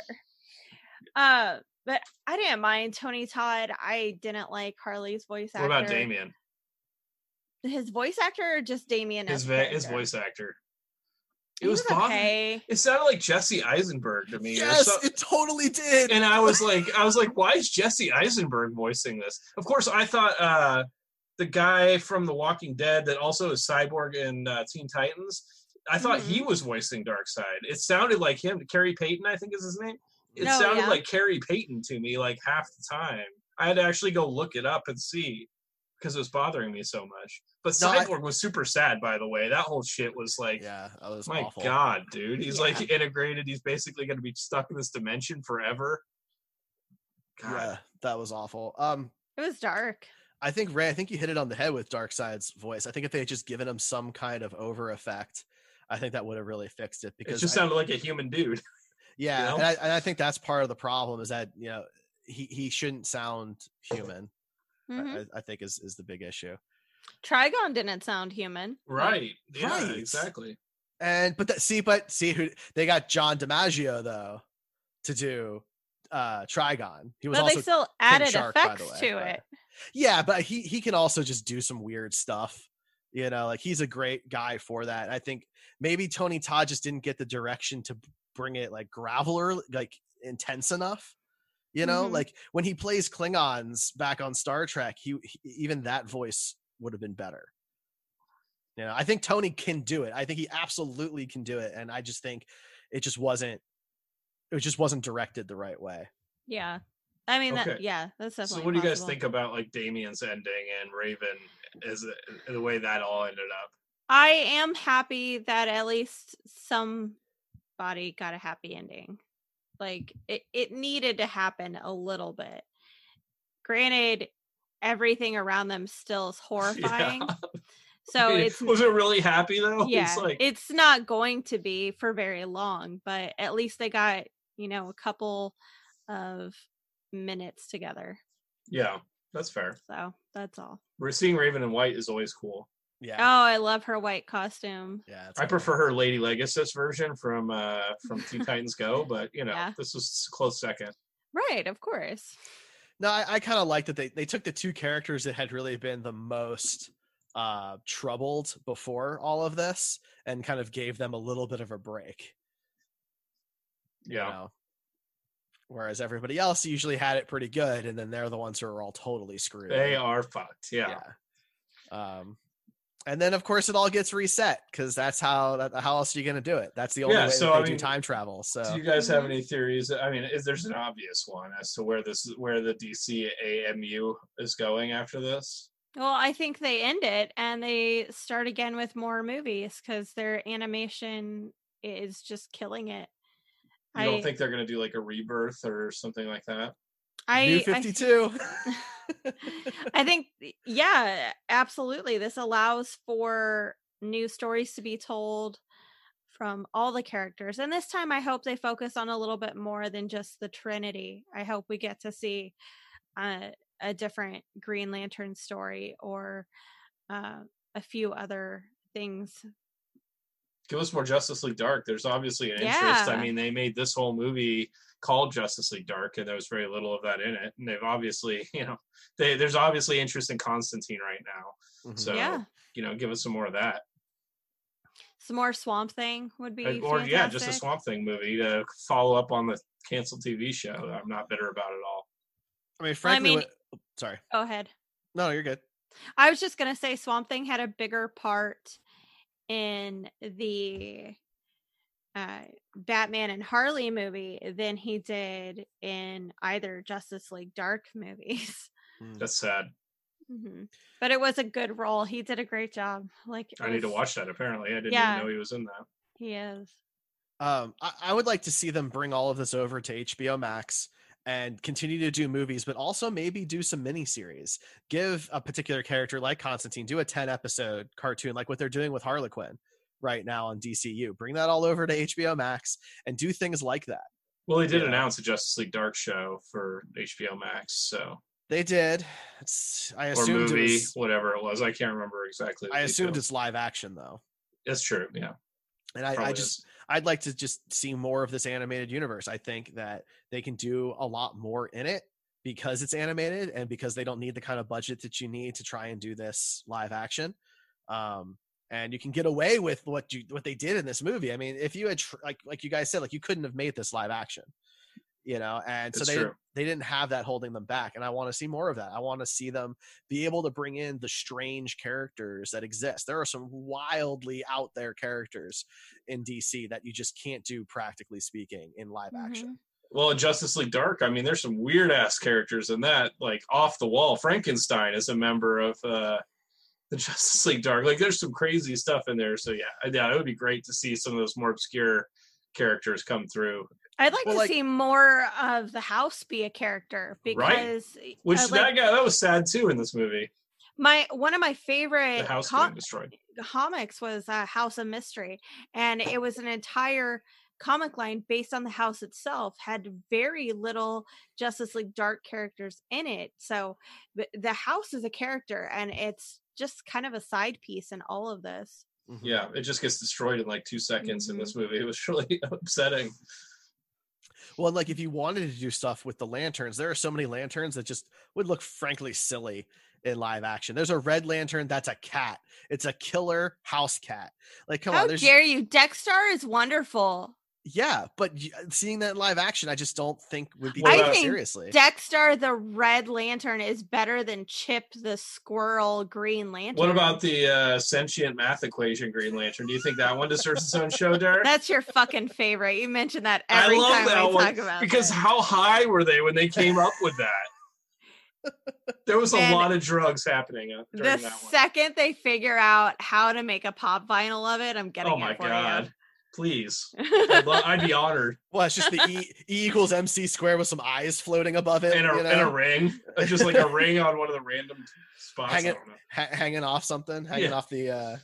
Speaker 4: Uh, but I didn't mind Tony Todd. I didn't like Harley's voice actor.
Speaker 3: What about Damien?
Speaker 4: His voice actor or just Damien?
Speaker 3: His
Speaker 4: as
Speaker 3: va- his
Speaker 4: character?
Speaker 3: voice actor. It
Speaker 4: He
Speaker 3: was,
Speaker 4: was
Speaker 3: bothering-
Speaker 4: okay.
Speaker 3: It sounded like Jesse Eisenberg to me. or
Speaker 2: Yes,
Speaker 3: so-
Speaker 2: it totally did.
Speaker 3: and I was like, I was like, why is Jesse Eisenberg voicing this? Of course, I thought uh, the guy from The Walking Dead that also is Cyborg in uh, Teen Titans, I thought
Speaker 4: Mhm.
Speaker 3: he was voicing Darkseid. It sounded like him. Kerry Payton, I think is his name. It
Speaker 4: No,
Speaker 3: sounded
Speaker 4: yeah.
Speaker 3: like Kerry Payton to me, like half the time. I had to actually go look it up and see because it was bothering me so much. But
Speaker 2: No, I-
Speaker 3: Cyborg was super sad, by the way. That whole shit was like,
Speaker 2: Yeah, that was
Speaker 3: my
Speaker 2: awful.
Speaker 3: God, dude. He's
Speaker 4: Yeah.
Speaker 3: like integrated. He's basically going to be stuck in this dimension forever. God.
Speaker 2: Yeah, that was awful. Um,
Speaker 4: It was dark.
Speaker 2: I think Ray, I think you hit it on the head with Darkseid's voice. I think if they had just given him some kind of over effect, I think that would have really fixed it.
Speaker 3: It
Speaker 2: Because
Speaker 3: just
Speaker 2: I-
Speaker 3: sounded like a human dude.
Speaker 2: yeah,
Speaker 3: you know?
Speaker 2: and, I, and I think that's part of the problem is that you know he he shouldn't sound human.
Speaker 4: Mhm.
Speaker 2: I, I think is is the big issue.
Speaker 4: Trigon didn't sound human.
Speaker 3: Right. Yeah,
Speaker 2: Right.
Speaker 3: exactly.
Speaker 2: And but that, see, but see who they got John DiMaggio though to do uh Trigon. He was
Speaker 4: But
Speaker 2: also
Speaker 4: they still added
Speaker 2: Shark, by the
Speaker 4: effects
Speaker 2: way,
Speaker 4: to
Speaker 2: but-
Speaker 4: it.
Speaker 2: yeah, but he he can also just do some weird stuff. You know, like he's a great guy for that. I think maybe Tony Todd just didn't get the direction to bring it like graveler, like intense enough. You know,
Speaker 4: Mhm.
Speaker 2: like when he plays Klingons back on Star Trek, he, he even that voice would have been better. You know, I think Tony can do it. I think he absolutely can do it, and I just think it just wasn't. It just wasn't directed the right way.
Speaker 4: Yeah. I mean, that,
Speaker 3: Okay.
Speaker 4: yeah, that's definitely
Speaker 3: So what do you guys
Speaker 4: possible.
Speaker 3: think about like Damien's ending and Raven as a, the way that all ended up?
Speaker 4: I am happy that at least somebody got a happy ending. Like it, it needed to happen a little bit. Granted, everything around them still is horrifying. So
Speaker 3: I mean,
Speaker 4: it's
Speaker 3: was it really happy though?
Speaker 4: yeah,
Speaker 3: It's like
Speaker 4: it's not going to be for very long, but at least they got, you know, a couple of minutes together.
Speaker 3: yeah, that's fair.
Speaker 4: So that's all.
Speaker 3: We're seeing Raven in white is always cool.
Speaker 2: Yeah,
Speaker 4: Oh, I love her white costume.
Speaker 2: yeah. it's
Speaker 3: I
Speaker 2: okay.
Speaker 3: prefer her Lady Legacy version from uh from Teen Titans Go, but you know,
Speaker 4: Yeah.
Speaker 3: this was a close second.
Speaker 4: Right, of course.
Speaker 2: No, I, I kind of like that they they took the two characters that had really been the most uh troubled before all of this and kind of gave them a little bit of a break. you
Speaker 3: Yeah.
Speaker 2: know? Whereas everybody else usually had it pretty good, and then they're the ones who are all totally screwed.
Speaker 3: They are fucked. Yeah.
Speaker 2: Yeah. Um, and then of course it all gets reset because that's how that, how else are you going to do it? That's the only
Speaker 3: Yeah,
Speaker 2: way
Speaker 3: so,
Speaker 2: that they
Speaker 3: I
Speaker 2: do
Speaker 3: mean,
Speaker 2: time travel. So
Speaker 3: Do you guys have
Speaker 4: Mhm.
Speaker 3: any theories? I mean, is there's an obvious one as to where this where the D C A M U is going after this?
Speaker 4: Well, I think they end it and they start again with more movies because their animation is just killing it.
Speaker 3: You
Speaker 4: I
Speaker 3: don't think they're gonna do like a rebirth or something like that?
Speaker 4: I,
Speaker 2: New
Speaker 4: I
Speaker 2: fifty-two.
Speaker 4: I think, yeah, absolutely. This allows for new stories to be told from all the characters. And this time, I hope they focus on a little bit more than just the Trinity. I hope we get to see uh, a different Green Lantern story or uh, a few other things.
Speaker 3: Give us more Justice League Dark. There's obviously an interest. I
Speaker 4: Yeah.
Speaker 3: mean, they made this whole movie called Justice League Dark, and there was very little of that in it. And they've obviously, you know, they, there's obviously interest in Constantine right now.
Speaker 2: Mhm.
Speaker 3: So,
Speaker 4: Yeah.
Speaker 3: you know, give us some more of that.
Speaker 4: Some more Swamp Thing would be
Speaker 3: or yeah, just a
Speaker 4: fantastic.
Speaker 3: Swamp Thing movie to follow up on the canceled T V show. I'm not bitter about it all.
Speaker 2: I mean, frankly,
Speaker 4: mean-
Speaker 2: what- oh, sorry.
Speaker 4: Go ahead.
Speaker 2: No, you're good.
Speaker 4: I was just gonna say Swamp Thing had a bigger part in the uh, Batman and Harley movie than he did in either Justice League Dark movies.
Speaker 2: Mm.
Speaker 3: That's sad.
Speaker 4: hmm But it was a good role. He did a great job. Like it
Speaker 3: I need to
Speaker 4: was-
Speaker 3: watch that. Apparently, I didn't
Speaker 4: Yeah.
Speaker 3: even know he was in that.
Speaker 4: He is.
Speaker 2: Um, I, I would like to see them bring all of this over to H B O Max and continue to do movies, but also maybe do some miniseries. Give a particular character like Constantine, do a ten episode cartoon like what they're doing with Harlequin right now on D C U. Bring that all over to H B O Max and do things like that.
Speaker 3: Well, they did
Speaker 2: Yeah.
Speaker 3: announce a Justice League Dark show for H B O Max, so
Speaker 2: They did. It's I
Speaker 3: or
Speaker 2: assumed
Speaker 3: movie,
Speaker 2: it was,
Speaker 3: whatever it was. I can't remember exactly. the
Speaker 2: I assumed
Speaker 3: details.
Speaker 2: it's live action though.
Speaker 3: It's true. Yeah.
Speaker 2: And I, I
Speaker 3: Probably
Speaker 2: just
Speaker 3: is.
Speaker 2: I'd like to just see more of this animated universe. I think that they can do a lot more in it because it's animated and because they don't need the kind of budget that you need to try and do this live action. Um, and you can get away with what you what they did in this movie. I mean, if you had tr- like like you guys said, like you couldn't have made this live action, you know, and so
Speaker 3: It's
Speaker 2: they
Speaker 3: true.
Speaker 2: they didn't have that holding them back. And I want to see more of that. I want to see them be able to bring in the strange characters that exist. There are some wildly out there characters in D C that you just can't do, practically speaking, in live action.
Speaker 3: Well, in Justice League Dark, I mean, there's some weird ass characters in that, like off the wall. Frankenstein is a member of uh, the Justice League Dark. Like, there's some crazy stuff in there. So yeah, yeah, it would be great to see some of those more obscure characters come through.
Speaker 4: I'd like
Speaker 2: Well,
Speaker 4: to
Speaker 2: like-
Speaker 4: see more of the House be a character because
Speaker 3: Which
Speaker 4: uh,
Speaker 3: that
Speaker 4: like,
Speaker 3: guy that was sad too in this movie.
Speaker 4: my one of my favorite
Speaker 3: The house
Speaker 4: com-
Speaker 3: getting destroyed.
Speaker 4: comics was uh, House of Mystery, and it was an entire comic line based on the house itself. Had very little Justice League Dark characters in it, so the, the house is a character, and it's just kind of a side piece in all of this.
Speaker 2: Mhm.
Speaker 3: Yeah, it just gets destroyed in like two seconds in
Speaker 4: Mhm.
Speaker 3: this movie. It was really upsetting.
Speaker 2: Well, like if you wanted to do stuff with the lanterns, there are so many lanterns that just would look frankly silly in live action. There's a red lantern that's a cat. It's a killer house cat. Like, come
Speaker 4: How
Speaker 2: on, there's
Speaker 4: dare you? Dexter is wonderful.
Speaker 2: yeah, but y- seeing that in live action, I just don't think would be
Speaker 3: Well,
Speaker 2: taken
Speaker 3: I
Speaker 4: think
Speaker 2: seriously.
Speaker 4: Dexter the Red Lantern is better than Chip the Squirrel Green Lantern.
Speaker 3: What about the uh, sentient math equation Green Lantern? Do you think that one deserves its own show, Derek?
Speaker 4: That's your fucking favorite. You mention that
Speaker 3: I
Speaker 4: every
Speaker 3: love
Speaker 4: time
Speaker 3: that
Speaker 4: we
Speaker 3: one
Speaker 4: talk about
Speaker 3: because
Speaker 4: this.
Speaker 3: how high were they when they came up with that? There was a
Speaker 4: Man,
Speaker 3: lot of drugs happening uh, during
Speaker 4: the
Speaker 3: that one.
Speaker 4: second they figure out how to make a pop vinyl of it, I'm getting
Speaker 3: Oh my
Speaker 4: it for
Speaker 3: god! Please,
Speaker 4: you.
Speaker 3: I'd, lo- I'd be honored.
Speaker 2: Well, it's just the E, e equals M C squared with some eyes floating above it,
Speaker 3: And a,
Speaker 2: you know,
Speaker 3: and a ring, Uh, just like a ring on one of the random spots. I
Speaker 2: Hanging-
Speaker 3: don't know.
Speaker 2: ha- hanging off something, hanging
Speaker 3: Yeah.
Speaker 2: off the uh,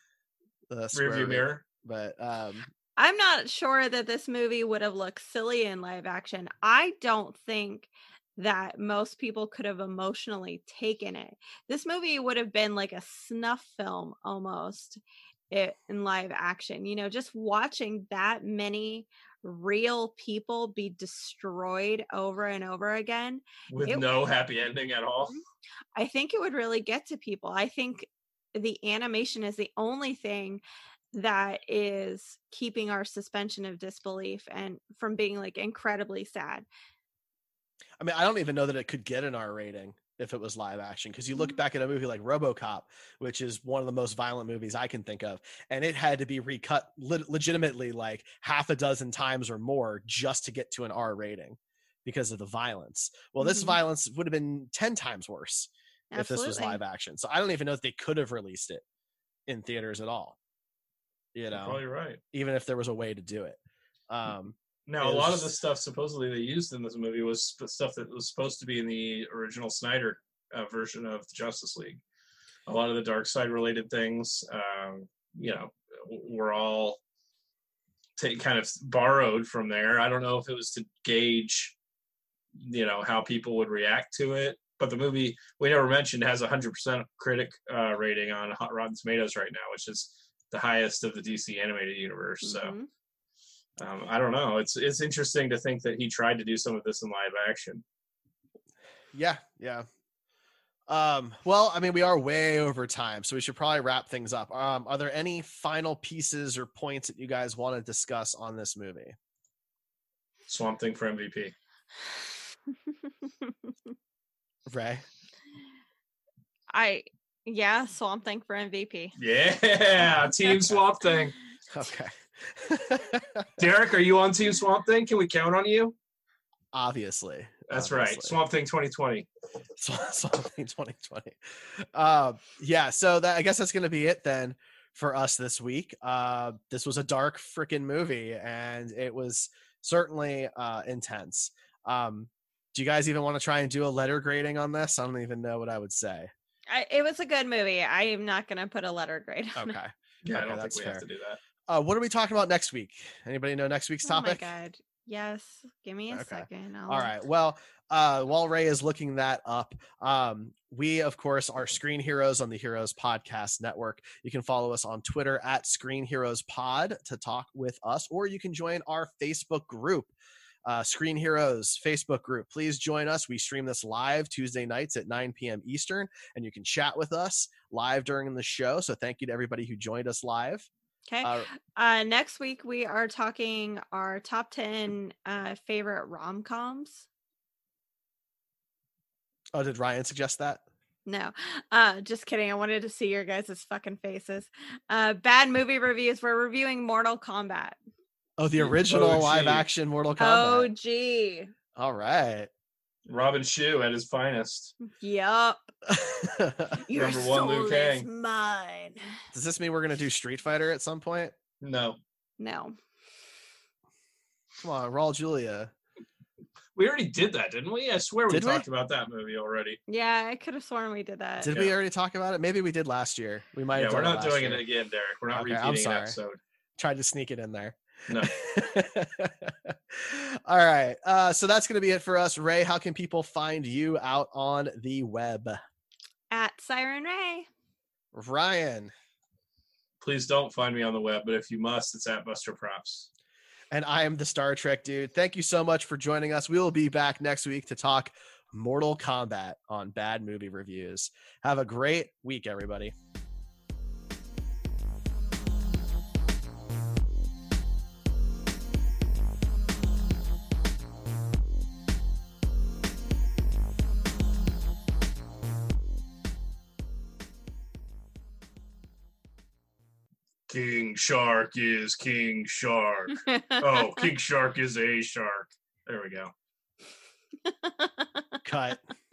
Speaker 2: the square
Speaker 3: Rearview
Speaker 2: root.
Speaker 3: mirror.
Speaker 2: But um,
Speaker 4: I'm not sure that this movie would have looked silly in live action. I don't think that most people could have emotionally taken it. This movie would have been like a snuff film almost i- in live action. You know, just watching that many real people be destroyed over and over again.
Speaker 3: With
Speaker 4: It-
Speaker 3: no happy ending at all.
Speaker 4: I think it would really get to people. I think the animation is the only thing that is keeping our suspension of disbelief and from being like incredibly sad.
Speaker 2: I mean, I don't even know that it could get an R rating if it was live action, because you look
Speaker 4: Mhm.
Speaker 2: back at a movie like RoboCop, which is one of the most violent movies I can think of, and it had to be recut le- legitimately like half a dozen times or more just to get to an R rating because of the violence. Well, this
Speaker 4: Mhm.
Speaker 2: violence would have been ten times worse if this was
Speaker 4: Absolutely.
Speaker 2: live action. So I don't even know if they could have released it in theaters at all, you
Speaker 3: You're
Speaker 2: know,
Speaker 3: probably right.
Speaker 2: even if there was a way to do it. Um,
Speaker 3: Now, a
Speaker 2: It
Speaker 3: lot of
Speaker 2: was-
Speaker 3: the stuff supposedly they used in this movie was sp- stuff that was supposed to be in the original Snyder uh, version of the Justice League. A lot of the dark side related things, um, you know, w- were all ta- kind of borrowed from there. I don't know if it was to gauge, you know, how people would react to it. But the movie, we never mentioned, has a one hundred percent critic uh, rating on Hot Rotten Tomatoes right now, which is the highest of the D C animated universe. So.
Speaker 4: Mhm.
Speaker 3: Um, I don't know. It's it's interesting to think that he tried to do some of this in live action.
Speaker 2: Yeah, yeah. Um, well, I mean, we are way over time, so we should probably wrap things up. Um, are there any final pieces or points that you guys want to discuss on this movie?
Speaker 3: Swamp Thing for M V P.
Speaker 2: Ray?
Speaker 4: I yeah, Swamp Thing for M V P.
Speaker 3: Yeah, Team Swamp Thing.
Speaker 2: Okay.
Speaker 3: Derek, are you on Team Swamp Thing? Can we count on you?
Speaker 2: Obviously.
Speaker 3: That's right.
Speaker 2: obviously.
Speaker 3: Swamp Thing twenty twenty.
Speaker 2: Sw- Something twenty twenty. Um, yeah, so that I guess that's gonna be it then for us this week. Uh, this was a dark freaking movie, and it was certainly uh, intense. Um, do you guys even want to try and do a letter grading on this? I don't even know what I would say.
Speaker 4: I, it was a good movie. I am not going to put a letter grade on it.
Speaker 2: Okay.
Speaker 3: Yeah,
Speaker 2: Okay,
Speaker 3: I don't think
Speaker 2: that's
Speaker 3: we
Speaker 2: fair.
Speaker 3: have to do that.
Speaker 2: Uh, what are we talking about next week? Anybody know next week's
Speaker 4: Oh my
Speaker 2: topic?
Speaker 4: god. Yes. Give me a
Speaker 2: Okay.
Speaker 4: second. I'll...
Speaker 2: All right. Well, uh, while Ray is looking that up, um, we, of course, are Screen Heroes on the Heroes Podcast Network. You can follow us on Twitter at Screen Heroes Pod to talk with us, or you can join our Facebook group, uh, Screen Heroes Facebook group. Please join us. We stream this live Tuesday nights at nine p.m. Eastern, and you can chat with us live during the show. So thank you to everybody who joined us live.
Speaker 4: Okay.
Speaker 2: Uh,
Speaker 4: Uh, next week, we are talking our top ten uh, favorite rom-coms.
Speaker 2: oh, did Ryan suggest that?
Speaker 4: No, uh, just kidding. I wanted to see your guys' fucking faces. Uh, bad movie reviews. We're reviewing Mortal Kombat.
Speaker 2: Oh, the original
Speaker 3: O G.
Speaker 2: live action Mortal Kombat.
Speaker 4: Oh, gee.
Speaker 2: All right.
Speaker 3: Robin Shou at his finest.
Speaker 4: Yup. Your
Speaker 3: Number one, Liu
Speaker 4: soul is
Speaker 3: Kang.
Speaker 4: mine.
Speaker 2: Does this mean we're going to do Street Fighter at some point?
Speaker 3: No.
Speaker 4: No.
Speaker 2: Come on, Raul Julia.
Speaker 3: We already did that, didn't we? I swear we
Speaker 2: Did we?
Speaker 3: talked about that movie already.
Speaker 4: Yeah, I could have sworn we did that.
Speaker 2: Did
Speaker 3: Yeah.
Speaker 2: we already talk about it? Maybe we did last year. We might
Speaker 3: Yeah,
Speaker 2: have
Speaker 3: we're
Speaker 2: done
Speaker 3: not
Speaker 2: it last
Speaker 3: doing
Speaker 2: year.
Speaker 3: it again, Derek. We're not
Speaker 2: Okay, I'm
Speaker 3: repeating an
Speaker 2: sorry.
Speaker 3: episode.
Speaker 2: Tried to sneak it in there.
Speaker 3: No.
Speaker 2: All right. Uh, so that's going to be it for us. Ray, how can people find you out on the web?
Speaker 4: At Siren Ray.
Speaker 2: Ryan.
Speaker 3: Please don't find me on the web, but if you must, it's at Buster Props.
Speaker 2: And I am the Star Trek dude. Thank you so much for joining us. We will be back next week to talk Mortal Kombat on Bad Movie Reviews. Have a great week, everybody.
Speaker 3: King Shark is King Shark. Oh, King Shark is a shark. There we go.
Speaker 2: Cut.